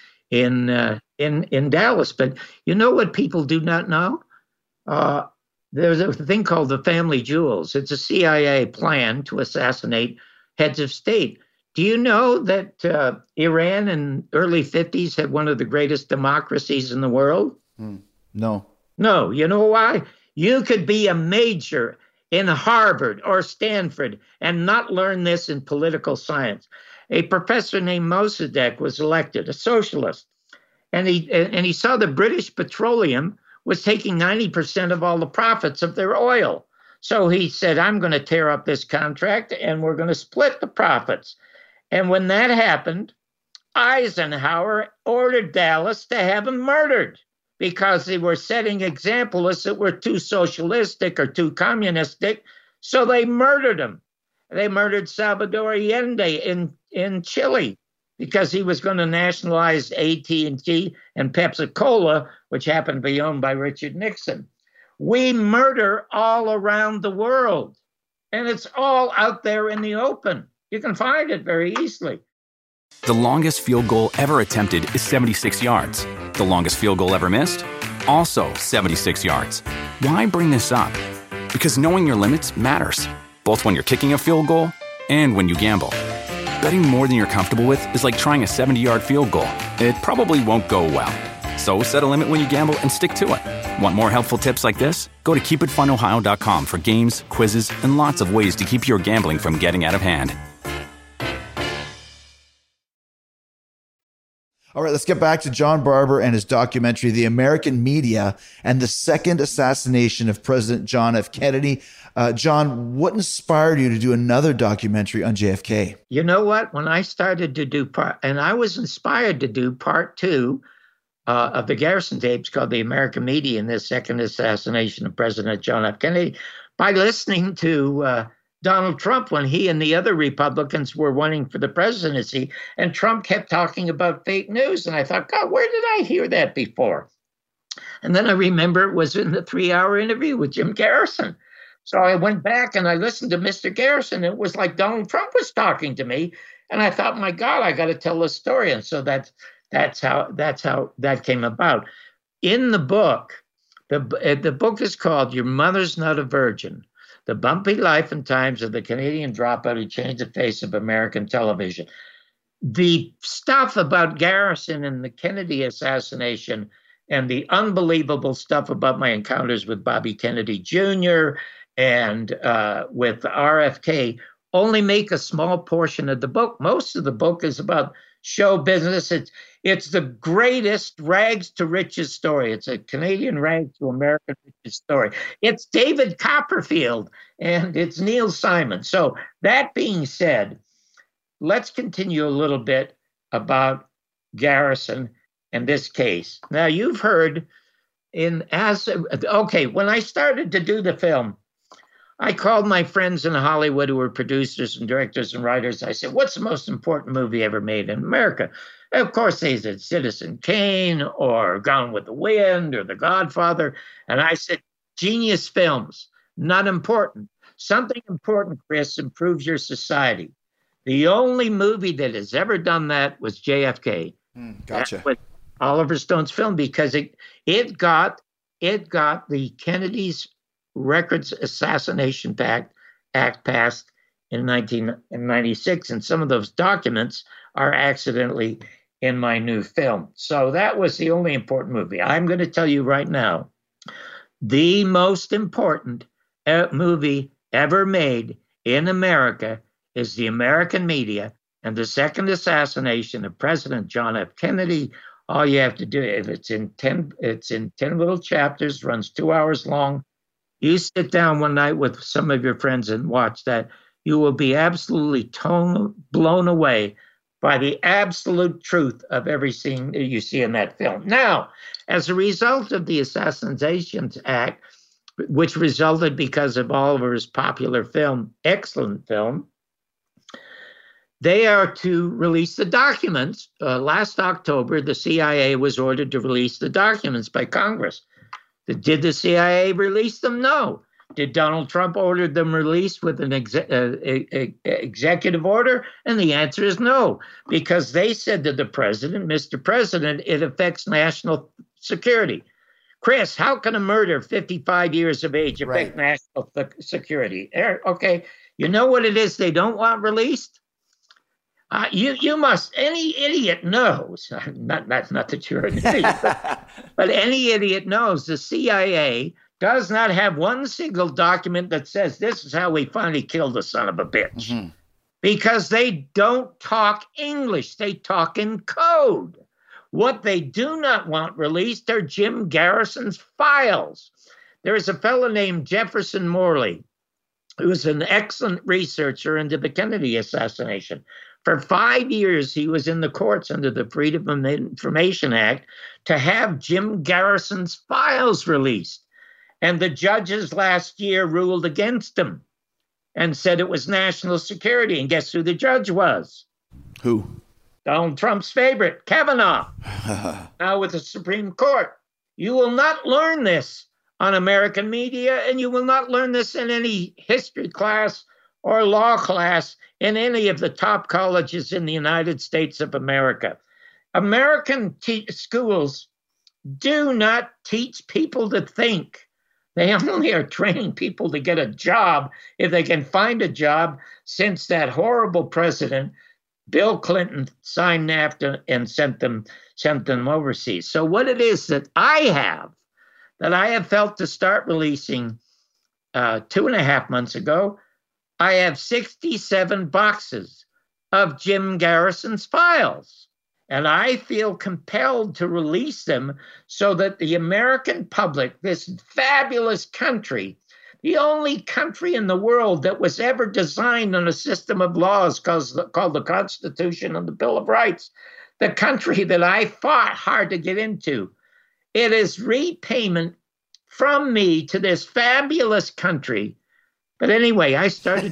in Dallas. But you know what people do not know? There's a thing called the Family Jewels. It's a CIA plan to assassinate heads of state. Do you know that Iran in early 50s had one of the greatest democracies in the world? No. No. You know why? You could be a major in Harvard or Stanford and not learn this in political science. A professor named Mossadegh was elected, a socialist, and he saw the British Petroleum was taking 90% of all the profits of their oil. So he said, I'm going to tear up this contract and we're going to split the profits. And when that happened, Eisenhower ordered Dallas to have him murdered because they were setting examples that were too socialistic or too communistic. So they murdered him. They murdered Salvador Allende in Chile because he was going to nationalize AT&T and Pepsi-Cola, which happened to be owned by Richard Nixon. We murder all around the world, and it's all out there in the open. You can find it very easily. The longest field goal ever attempted is 76 yards. The longest field goal ever missed? Also 76 yards. Why bring this up? Because knowing your limits matters, both when you're kicking a field goal and when you gamble. Betting more than you're comfortable with is like trying a 70-yard field goal. It probably won't go well. So set a limit when you gamble and stick to it. Want more helpful tips like this? Go to keepitfunohio.com for games, quizzes, and lots of ways to keep your gambling from getting out of hand. All right, let's get back to John Barber and his documentary, The American Media and the Second Assassination of President John F. Kennedy. John, what inspired you to do another documentary on JFK? You know what? When I started to do and I was inspired to do part 2 of the Garrison tapes called The American Media and the Second Assassination of President John F. Kennedy by listening to Donald Trump when he and the other Republicans were running for the presidency, and Trump kept talking about fake news. And I thought, God, where did I hear that before? And then I remember it was in the 3-hour interview with Jim Garrison. So I went back and I listened to Mr. Garrison. It was like Donald Trump was talking to me. And I thought, my God, I got to tell this story. And so that's how that came about. In the book, the book is called Your Mother's Not a Virgin: The Bumpy Life and Times of the Canadian Dropout Who Changed the Face of American Television. The stuff about Garrison and the Kennedy assassination and the unbelievable stuff about my encounters with Bobby Kennedy Jr. and with RFK only make a small portion of the book. Most of the book is about show business. It's the greatest rags to riches story. It's a Canadian rags to American riches story. It's David Copperfield and it's Neil Simon. So that being said, let's continue a little bit about Garrison and this case. Now you've heard when I started to do the film, I called my friends in Hollywood who were producers and directors and writers. I said, what's the most important movie ever made in America? And of course, they said Citizen Kane or Gone with the Wind or The Godfather. And I said, genius films, not important. Something important, Chris, improves your society. The only movie that has ever done that was JFK. Gotcha. That was Oliver Stone's film because it got the Kennedy's Records Assassination Act passed in 1996, and some of those documents are accidentally in my new film. So that was the only important movie. I'm going to tell you right now, the most important movie ever made in America is The American Media and the Second Assassination of President John F. Kennedy. All you have to do, if it's in 10 little chapters, runs 2 hours long. You sit down one night with some of your friends and watch that. You will be absolutely blown away by the absolute truth of every scene that you see in that film. Now, as a result of the Assassinations Act, which resulted because of Oliver's popular film, excellent film, they are to release the documents. Last October, the CIA was ordered to release the documents by Congress. Did the CIA release them? No. Did Donald Trump order them released with an executive order? And the answer is no, because they said to the president, Mr. President, it affects national security. Chris, how can a murder 55 years of age affect national security? Okay, you know what it is they don't want released? You must, any idiot knows, not that you're an idiot, but any idiot knows the CIA does not have one single document that says this is how we finally killed the son of a bitch. Mm-hmm. Because they don't talk English, they talk in code. What they do not want released are Jim Garrison's files. There is a fellow named Jefferson Morley, who was an excellent researcher into the Kennedy assassination. For 5 years, he was in the courts under the Freedom of Information Act to have Jim Garrison's files released. And the judges last year ruled against him and said it was national security. And guess who the judge was? Who? Donald Trump's favorite, Kavanaugh, now with the Supreme Court. You will not learn this on American media, and you will not learn this in any history class or law class in any of the top colleges in the United States of America. American schools do not teach people to think. They only are training people to get a job if they can find a job, since that horrible president, Bill Clinton, signed NAFTA and sent them overseas. So what it is that I have felt to start releasing 2.5 months ago, I have 67 boxes of Jim Garrison's files. And I feel compelled to release them so that the American public, this fabulous country, the only country in the world that was ever designed on a system of laws called the Constitution and the Bill of Rights, the country that I fought hard to get into, it is repayment from me to this fabulous country. But anyway, I started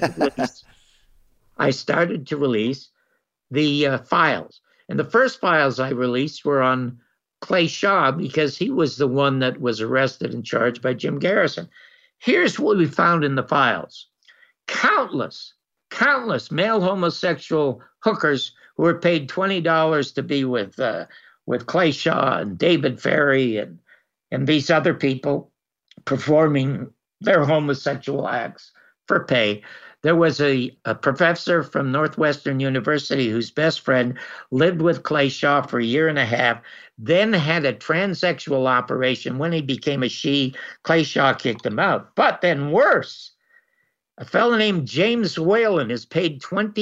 to release the files. And the first files I released were on Clay Shaw, because he was the one that was arrested and charged by Jim Garrison. Here's what we found in the files. Countless male homosexual hookers who were paid $20 to be with Clay Shaw and David Ferry and these other people performing their homosexual acts for pay. There was a professor from Northwestern University whose best friend lived with Clay Shaw for a year and a half, then had a transsexual operation. When he became a she, Clay Shaw kicked him out. But then worse, a fellow named James Whalen is paid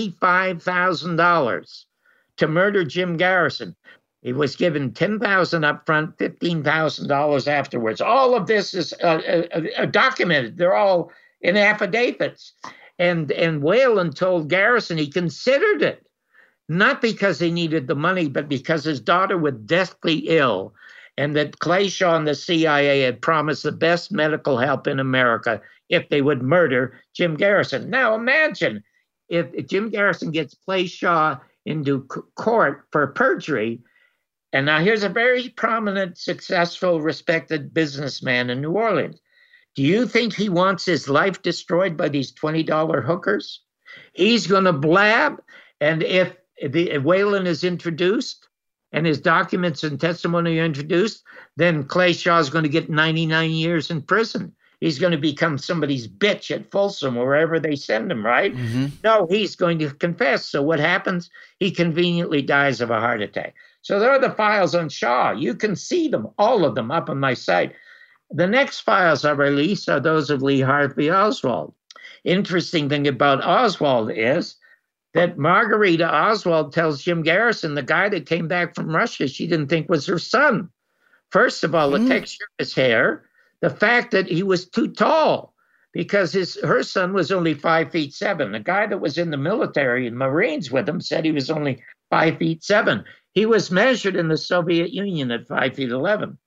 $25,000 to murder Jim Garrison. He was given $10,000 up front, $15,000 afterwards. All of this is documented. They're all in affidavits. And Whalen told Garrison he considered it, not because he needed the money, but because his daughter was deathly ill, and that Clay Shaw and the CIA had promised the best medical help in America if they would murder Jim Garrison. Now imagine if Jim Garrison gets Clay Shaw into court for perjury. And now here's a very prominent, successful, respected businessman in New Orleans. Do you think he wants his life destroyed by these $20 hookers? He's going to blab. And if Whalen is introduced and his documents and testimony are introduced, then Clay Shaw is going to get 99 years in prison. He's going to become somebody's bitch at Folsom or wherever they send him, right? Mm-hmm. No, he's going to confess. So what happens? He conveniently dies of a heart attack. So there are the files on Shaw. You can see them, all of them, up on my site. The next files I release are those of Lee Harvey Oswald. Interesting thing about Oswald is that Margarita Oswald tells Jim Garrison, the guy that came back from Russia, she didn't think was her son. First of all, the texture of his hair, the fact that he was too tall, because her son was only 5'7". The guy that was in the military and Marines with him said he was only 5'7". He was measured in the Soviet Union at 5'11".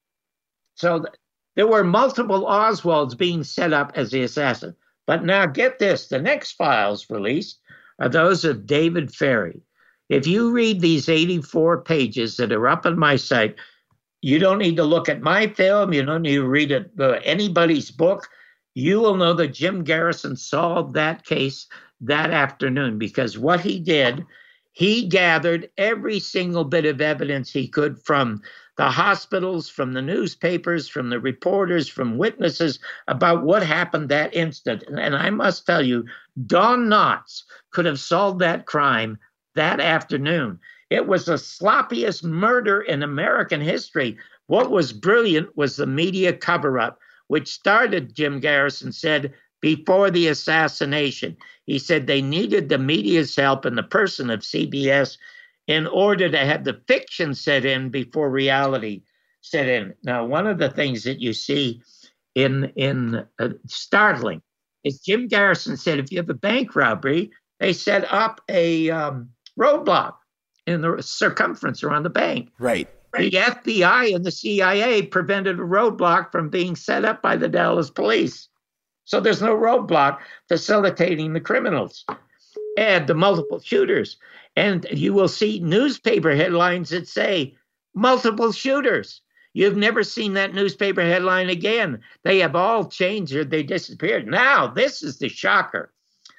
So there were multiple Oswalds being set up as the assassin. But now get this, the next files released are those of David Ferrie. If you read these 84 pages that are up on my site, you don't need to look at my film. You don't need to read anybody's book. You will know that Jim Garrison solved that case that afternoon, because what he did, he gathered every single bit of evidence he could from the hospitals, from the newspapers, from the reporters, from witnesses about what happened that instant. And I must tell you, Don Knotts could have solved that crime that afternoon. It was the sloppiest murder in American history. What was brilliant was the media cover-up, which started, Jim Garrison said, before the assassination. He said they needed the media's help in the person of CBS in order to have the fiction set in before reality set in. Now, one of the things that you see in startling is Jim Garrison said if you have a bank robbery, they set up a roadblock in the circumference around the bank. Right. The FBI and the CIA prevented a roadblock from being set up by the Dallas police. So there's no roadblock facilitating the criminals and the multiple shooters. And you will see newspaper headlines that say multiple shooters. You've never seen that newspaper headline again. They have all changed or they disappeared. Now, this is the shocker.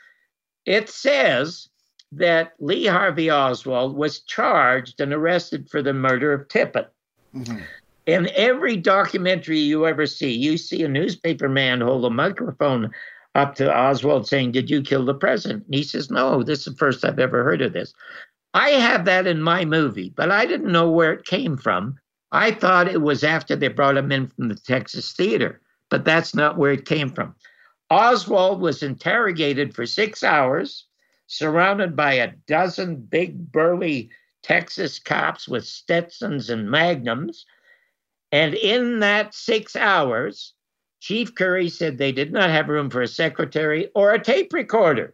It says that Lee Harvey Oswald was charged and arrested for the murder of Tippit. Mm-hmm. In every documentary you ever see, you see a newspaper man hold a microphone up to Oswald saying, "Did you kill the president?" And he says, "No, this is the first I've ever heard of this." I have that in my movie, but I didn't know where it came from. I thought it was after they brought him in from the Texas Theater, but that's not where it came from. Oswald was interrogated for 6 hours, surrounded by a dozen big, burly Texas cops with Stetsons and Magnums. And in that 6 hours, Chief Curry said they did not have room for a secretary or a tape recorder.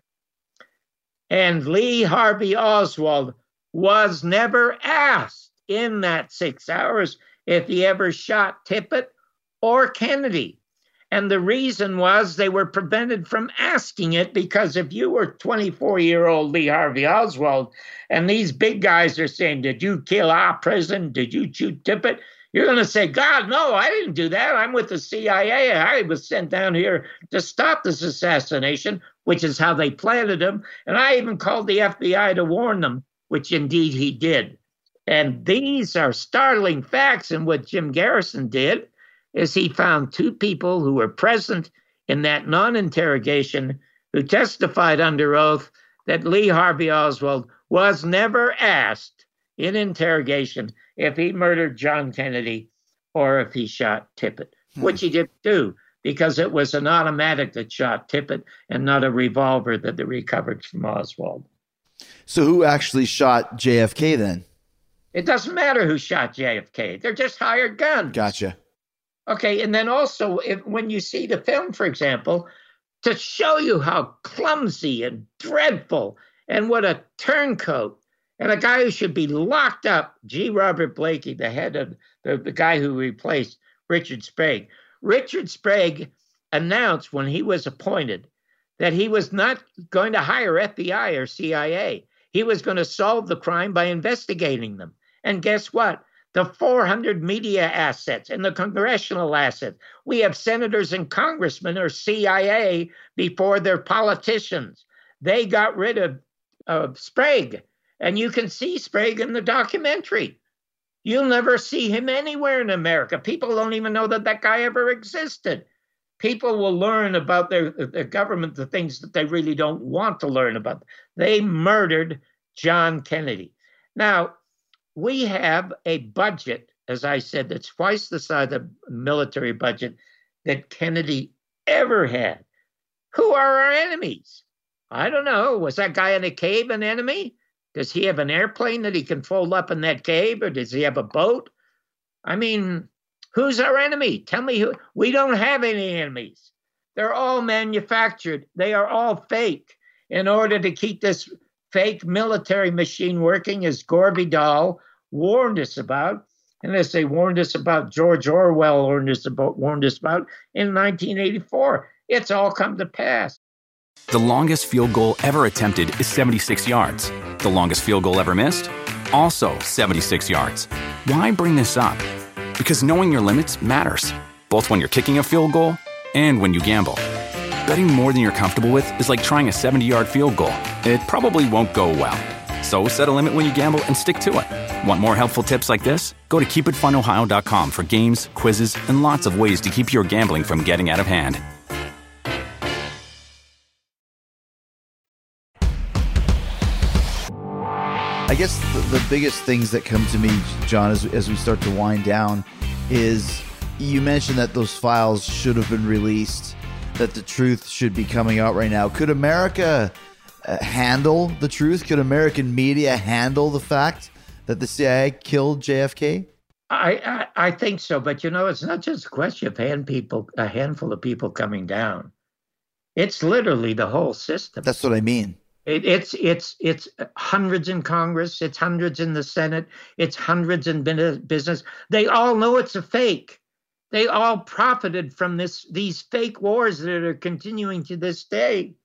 And Lee Harvey Oswald was never asked in that 6 hours if he ever shot Tippit or Kennedy. And the reason was they were prevented from asking it, because if you were 24-year-old Lee Harvey Oswald and these big guys are saying, "Did you kill our president? Did you shoot Tippit?" You're going to say, "God, no, I didn't do that. I'm with the CIA. I was sent down here to stop this assassination," which is how they planted him. And I even called the FBI to warn them, which indeed he did. And these are startling facts. And what Jim Garrison did is he found two people who were present in that non-interrogation who testified under oath that Lee Harvey Oswald was never asked in interrogation if he murdered John Kennedy or if he shot Tippit, which he didn't do because it was an automatic that shot Tippit and not a revolver that they recovered from Oswald. So who actually shot JFK then? It doesn't matter who shot JFK. They're just hired guns. Gotcha. Okay, and then also, when you see the film, for example, to show you how clumsy and dreadful and what a turncoat and a guy who should be locked up, G. Robert Blakey, the head of the guy who replaced Richard Sprague. Richard Sprague announced when he was appointed that he was not going to hire FBI or CIA. He was going to solve the crime by investigating them. And guess what? The 400 media assets and the congressional assets. We have senators and congressmen or CIA before they're politicians. They got rid of Sprague. And you can see Sprague in the documentary. You'll never see him anywhere in America. People don't even know that guy ever existed. People will learn about their government the things that they really don't want to learn about. They murdered John Kennedy. Now, we have a budget, as I said, that's twice the size of the military budget that Kennedy ever had. Who are our enemies? I don't know. Was that guy in a cave an enemy? Does he have an airplane that he can fold up in that cave, or does he have a boat? I mean, who's our enemy? Tell me who. We don't have any enemies. They're all manufactured. They are all fake in order to keep this fake military machine working, as Gore Vidal warned us about. And as they warned us about, George Orwell warned us about in 1984. It's all come to pass. The longest field goal ever attempted is 76 yards. The longest field goal ever missed? Also 76 yards. Why bring this up? Because knowing your limits matters, both when you're kicking a field goal and when you gamble. Betting more than you're comfortable with is like trying a 70-yard field goal. It probably won't go well. So set a limit when you gamble and stick to it. Want more helpful tips like this? Go to keepitfunohio.com for games, quizzes, and lots of ways to keep your gambling from getting out of hand. I guess the biggest things that come to me, John, as we start to wind down, is you mentioned that those files should have been released, that the truth should be coming out right now. Could America handle the truth? Could American media handle the fact that the CIA killed JFK? I think so, but it's not just a question of a handful of people coming down. It's literally the whole system. That's what I mean. It's hundreds in Congress. It's hundreds in the Senate. It's hundreds in business. They all know it's a fake. They all profited from these fake wars that are continuing to this day.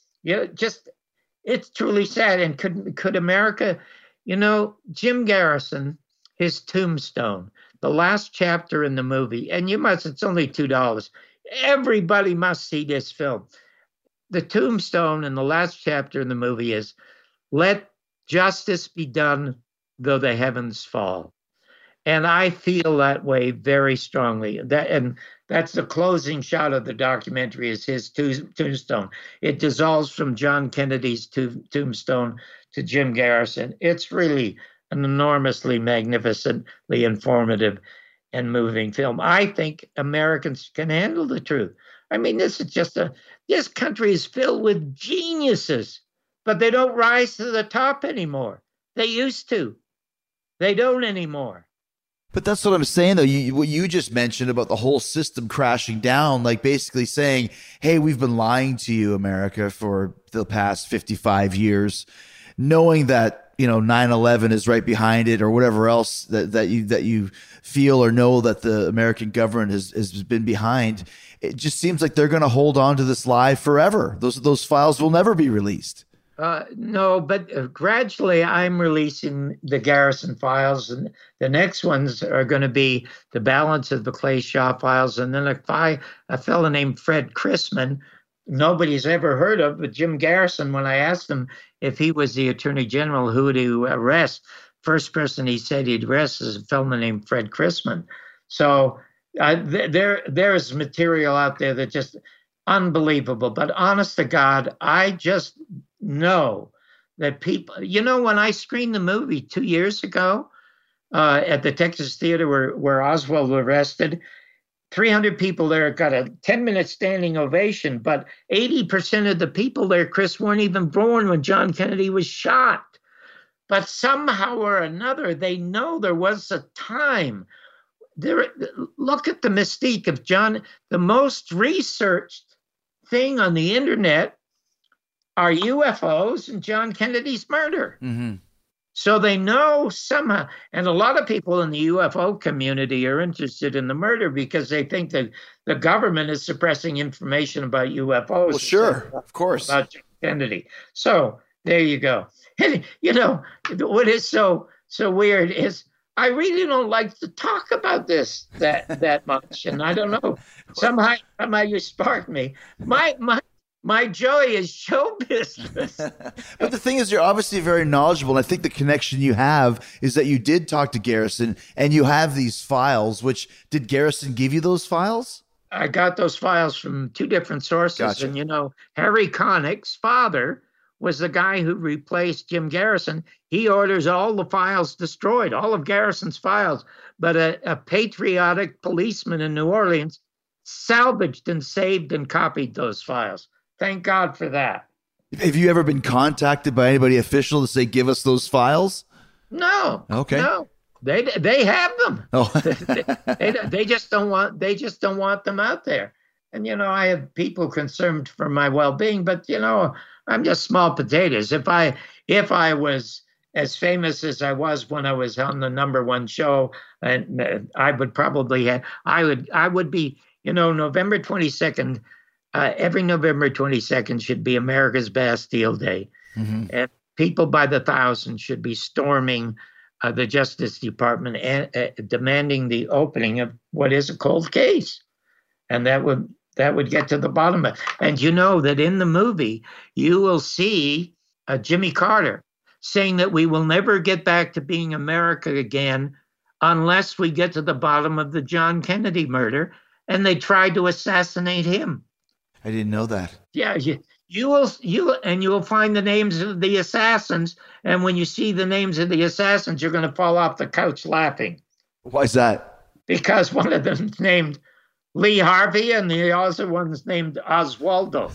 It's truly sad. And could America, Jim Garrison, his tombstone, the last chapter in the movie, and it's only $2. Everybody must see this film. The tombstone in the last chapter in the movie is, "Let justice be done, though the heavens fall." And I feel that way very strongly. That's the closing shot of the documentary, is his tombstone. It dissolves from John Kennedy's tombstone to Jim Garrison. It's really an enormously magnificently informative and moving film. I think Americans can handle the truth. I mean, this country is filled with geniuses, but they don't rise to the top anymore. They used to. They don't anymore. But that's what I'm saying, though. What you just mentioned about the whole system crashing down, like basically saying, hey, we've been lying to you, America, for the past 55 years, knowing that 9/11 is right behind it, or whatever else that you feel or know that the American government has been behind. It just seems like they're going to hold on to this lie forever. Those files will never be released. No, but gradually I'm releasing the Garrison files, and the next ones are going to be the balance of the Clay Shaw files, and then a fellow named Fred Chrisman, nobody's ever heard of, but Jim Garrison, when I asked him if he was the Attorney General, who would he arrest? First person he said he'd arrest is a fellow named Fred Chrisman. So there's material out there that just unbelievable. But honest to God, I just know that people, when I screened the movie 2 years ago at the Texas Theater where Oswald was arrested, 300 people there got a 10-minute standing ovation, but 80% of the people there, Chris, weren't even born when John Kennedy was shot. But somehow or another, they know there was a time. Look at the mystique of John. The most researched thing on the internet are UFOs and John Kennedy's murder. Mm-hmm. So they know somehow, and a lot of people in the UFO community are interested in the murder because they think that the government is suppressing information about UFOs. Well, sure, of course. About John Kennedy. So there you go. And, what is so weird is I really don't like to talk about this that much, and I don't know. Somehow you sparked me. My joy is show business. But the thing is, you're obviously very knowledgeable. And I think the connection you have is that you did talk to Garrison and you have these files, did Garrison give you those files? I got those files from two different sources. Gotcha. And, Harry Connick's father was the guy who replaced Jim Garrison. He orders all the files destroyed, all of Garrison's files. But a patriotic policeman in New Orleans salvaged and saved and copied those files. Thank God for that. Have you ever been contacted by anybody official to say, give us those files? No. Okay. No. They have them. Oh. they just don't want them out there. And I have people concerned for my well-being, but I'm just small potatoes. If I was as famous as I was when I was on the #1 show, and I would probably I would be, November 22nd. Every November 22nd should be America's Bastille Day. Mm-hmm. And people by the thousands should be storming the Justice Department and demanding the opening of what is a cold case. And that would get to the bottom of it. And that in the movie, you will see Jimmy Carter saying that we will never get back to being America again unless we get to the bottom of the John Kennedy murder. And they tried to assassinate him. I didn't know that. Yeah, you will find the names of the assassins, and when you see the names of the assassins, you're going to fall off the couch laughing. Why is that? Because one of them's named Lee Harvey, and the other one's named Oswaldo.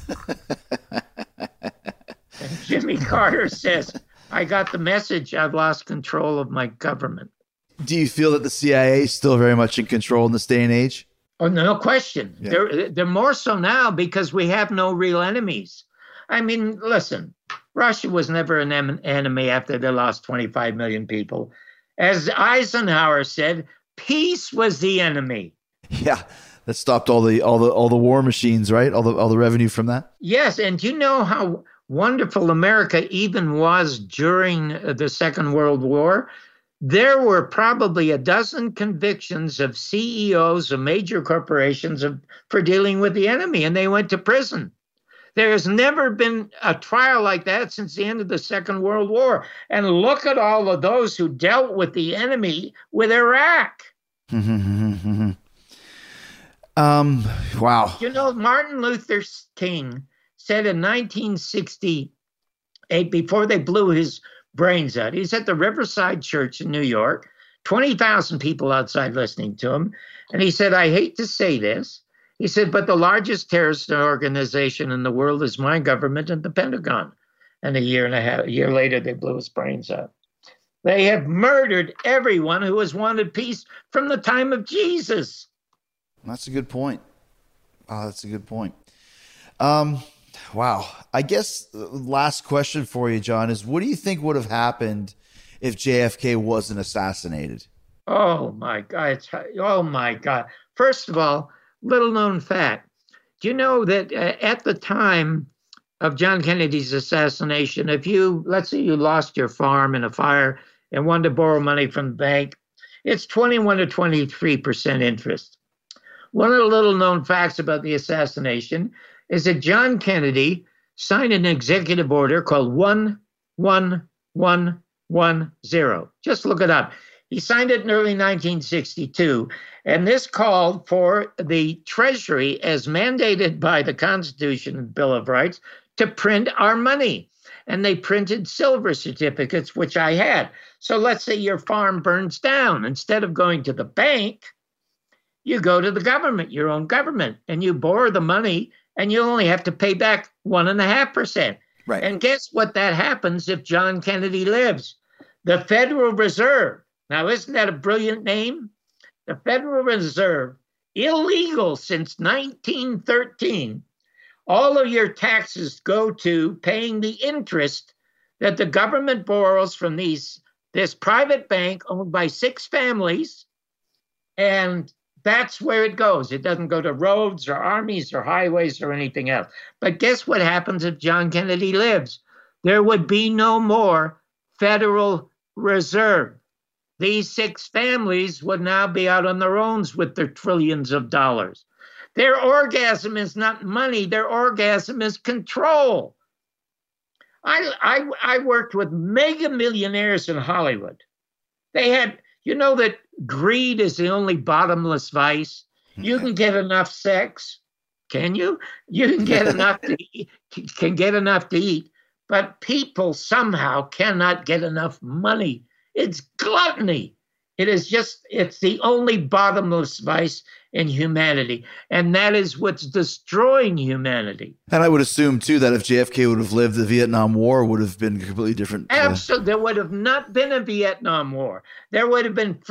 And Jimmy Carter says, "I got the message. I've lost control of my government." Do you feel that the CIA is still very much in control in this day and age? Oh, no question. Yeah. They're more so now because we have no real enemies. I mean, listen, Russia was never an enemy after they lost 25 million people. As Eisenhower said, peace was the enemy. Yeah, that stopped all the war machines, right? All the revenue from that. Yes, and you know how wonderful America even was during the Second World War? There were probably a dozen convictions of CEOs of major corporations for dealing with the enemy, and they went to prison. There has never been a trial like that since the end of the Second World War. And look at all of those who dealt with the enemy with Iraq. Wow. Martin Luther King said in 1968, before they blew his brains out, he's at the Riverside Church in New York, 20,000 people outside listening to him. And he said, "I hate to say this." He said, "but the largest terrorist organization in the world is my government and the Pentagon." And a year later, they blew his brains out. They have murdered everyone who has wanted peace from the time of Jesus. That's a good point. Oh, that's a good point. Wow. I guess the last question for you, John, is what do you think would have happened if JFK wasn't assassinated? Oh, my God. Oh, my God. First of all, little known fact. Do you know that at the time of John Kennedy's assassination, let's say you lost your farm in a fire and wanted to borrow money from the bank, it's 21 to 23% interest. One of the little known facts about the assassination is that John Kennedy signed an executive order called 11110. Just look it up. He signed it in early 1962, and this called for the Treasury, as mandated by the Constitution and Bill of Rights, to print our money. And they printed silver certificates, which I had. So let's say your farm burns down. Instead of going to the bank, you go to the government, your own government, and you borrow the money, and you only have to pay back 1.5%. Right. And guess what that happens if John Kennedy lives? The Federal Reserve. Now, isn't that a brilliant name? The Federal Reserve, illegal since 1913. All of your taxes go to paying the interest that the government borrows from this private bank owned by 6 families, and that's where it goes. It doesn't go to roads or armies or highways or anything else. But guess what happens if John Kennedy lives? There would be no more Federal Reserve. These 6 families would now be out on their own with their trillions of dollars. Their orgasm is not money. Their orgasm is control. I worked with mega millionaires in Hollywood. They had, you know that greed is the only bottomless vice. You can get enough sex. Can you? You can get enough to eat, but people somehow cannot get enough money. It's gluttony. It's the only bottomless vice in humanity. And that is what's destroying humanity. And I would assume, too, that if JFK would have lived, the Vietnam War would have been completely different. Absolutely. There would have not been a Vietnam War. There would have been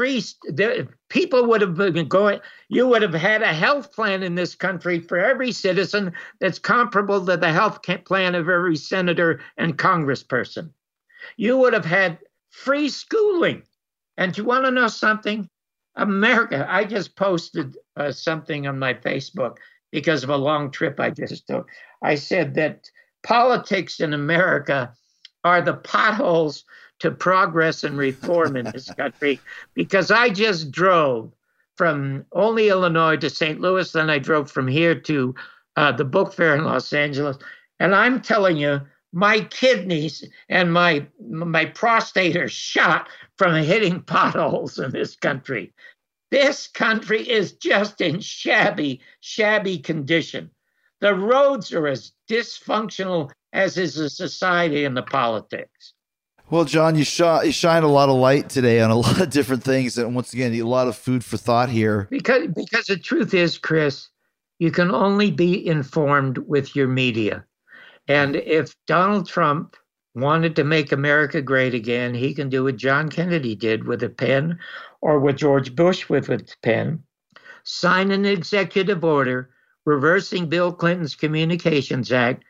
people would have been going. You would have had a health plan in this country for every citizen that's comparable to the health plan of every senator and congressperson. You would have had free schooling. And you want to know something? America, I just posted something on my Facebook because of a long trip I just took. I said that politics in America are the potholes to progress and reform in this country, because I just drove from Olney, Illinois to St. Louis. Then I drove from here to the book fair in Los Angeles. And I'm telling you, my kidneys and my prostate are shot from hitting potholes in this country. This country is just in shabby condition. The roads are as dysfunctional as is the society and the politics. Well, John, you shine a lot of light today on a lot of different things. And once again, a lot of food for thought here. Because the truth is, Chris, you can only be informed with your media. And if Donald Trump wanted to make America great again, he can do what John Kennedy did with a pen, or what George Bush with a pen, sign an executive order reversing Bill Clinton's Communications Act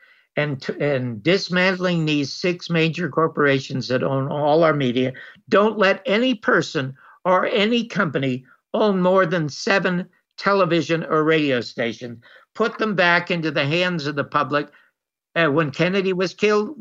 and dismantling these 6 major corporations that own all our media. Don't let any person or any company own more than 7 television or radio stations. Put them back into the hands of the public. When Kennedy was killed,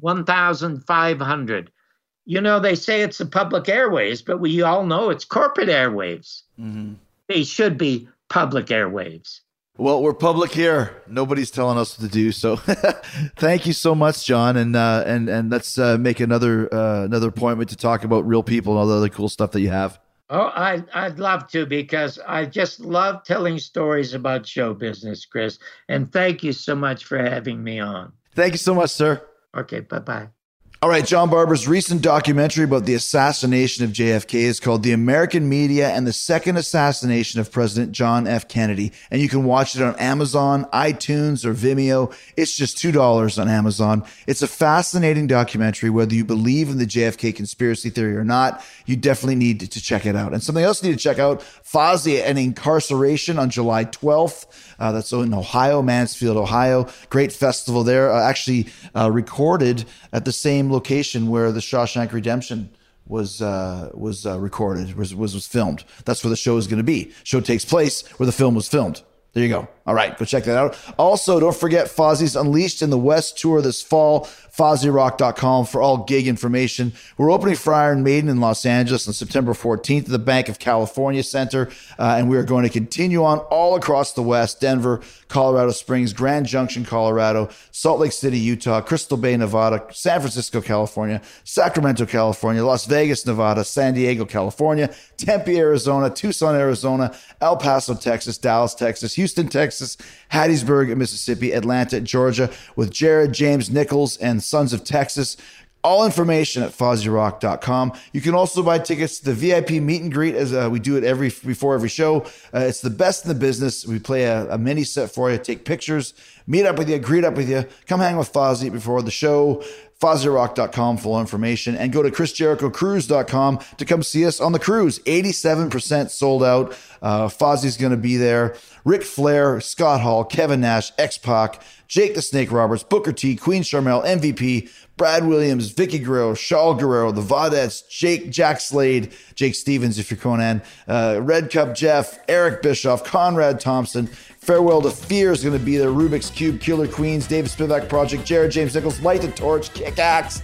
1,500. You know, they say it's the public airwaves, but we all know it's corporate airwaves. Mm-hmm. They should be public airwaves. Well, we're public here. Nobody's telling us what to do. So thank you so much, John. And let's make another appointment to talk about real people and all the other cool stuff that you have. Oh, I'd love to, because I just love telling stories about show business, Chris. And thank you so much for having me on. Thank you so much, sir. Okay, bye-bye. All right, John Barber's recent documentary about the assassination of JFK is called The American Media and the Second Assassination of President John F. Kennedy. And you can watch it on Amazon, iTunes, or Vimeo. It's just $2 on Amazon. It's a fascinating documentary. Whether you believe in the JFK conspiracy theory or not, you definitely need to check it out. And something else you need to check out, Fozzy and Incarceration on July 12th. That's in Ohio, Mansfield, Ohio. Great festival there. Actually recorded at the same location where the Shawshank Redemption was recorded, was filmed. That's where the show is going to be. Show takes place where the film was filmed. There you go. All right, go check that out. Also, don't forget Fozzie's Unleashed in the West tour this fall, FozzieRock.com for all gig information. We're opening for Iron Maiden in Los Angeles on September 14th at the Bank of California Center, and we are going to continue on all across the West, Denver, Colorado Springs, Grand Junction, Colorado, Salt Lake City, Utah, Crystal Bay, Nevada, San Francisco, California, Sacramento, California, Las Vegas, Nevada, San Diego, California, Tempe, Arizona, Tucson, Arizona, El Paso, Texas, Dallas, Texas, Houston, Texas, Hattiesburg, Mississippi, Atlanta, Georgia, with Jared, James, Nichols, and Sons of Texas. All information at FozzieRock.com. You can also buy tickets to the VIP meet and greet as we do it before every show. It's the best in the business. We play a mini set for you, take pictures, meet up with you, greet up with you, come hang with Fozzie before the show. FozzieRock.com for information, and go to ChrisJerichoCruise.com to come see us on the cruise. 87% sold out. Fozzie's going to be there. Ric Flair, Scott Hall, Kevin Nash, X-Pac, Jake the Snake Roberts, Booker T, Queen Sharmell, MVP, Brad Williams, Vicky Guerrero, Shaul Guerrero, the Vaudettes, Jack Slade, Jake Stevens if you're Conan, Red Cup Jeff, Eric Bischoff, Conrad Thompson, Farewell to Fear is going to be there, Rubik's Cube, Killer Queens, David Spivak Project, Jared James Nichols, Light the Torch, Kick Axe,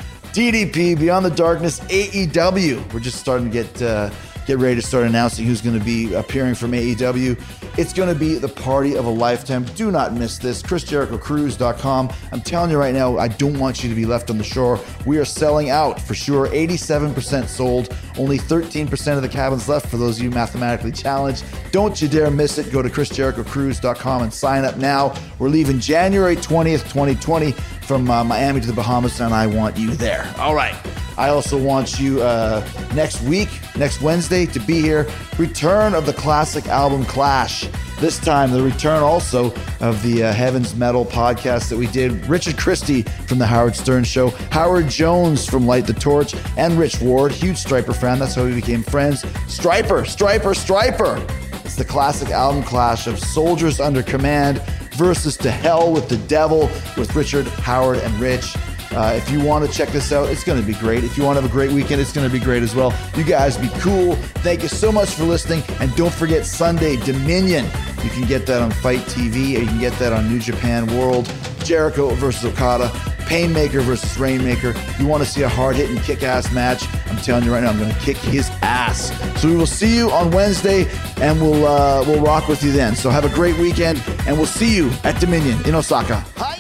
DDP, Beyond the Darkness, AEW. We're just starting to get ready to start announcing who's going to be appearing from AEW. It's going to be the party of a lifetime. Do not miss this. ChrisJerichoCruise.com. I'm telling you right now, I don't want you to be left on the shore. We are selling out for sure. 87% sold. Only 13% of the cabins left for those of you mathematically challenged. Don't you dare miss it. Go to ChrisJerichoCruise.com and sign up now. We're leaving January 20th, 2020 from Miami to the Bahamas, and I want you there. All right. I also want you next Wednesday, to be here. Return of the classic album Clash. This time, the return also of the Heavens Metal podcast that we did. Richard Christie from The Howard Stern Show, Howard Jones from Light the Torch, and Rich Ward, huge Stryper fan. That's how we became friends. Stryper. It's the classic album Clash of Soldiers Under Command versus To Hell with the Devil with Richard, Howard, and Rich. If you want to check this out, it's going to be great. If you want to have a great weekend, it's going to be great as well. You guys be cool. Thank you so much for listening. And don't forget Sunday, Dominion. You can get that on Fight TV, or you can get that on New Japan World. Jericho versus Okada. Painmaker versus Rainmaker. You want to see a hard-hitting, kick-ass match? I'm telling you right now, I'm going to kick his ass. So we will see you on Wednesday, and we'll rock with you then. So have a great weekend, and we'll see you at Dominion in Osaka. Hi.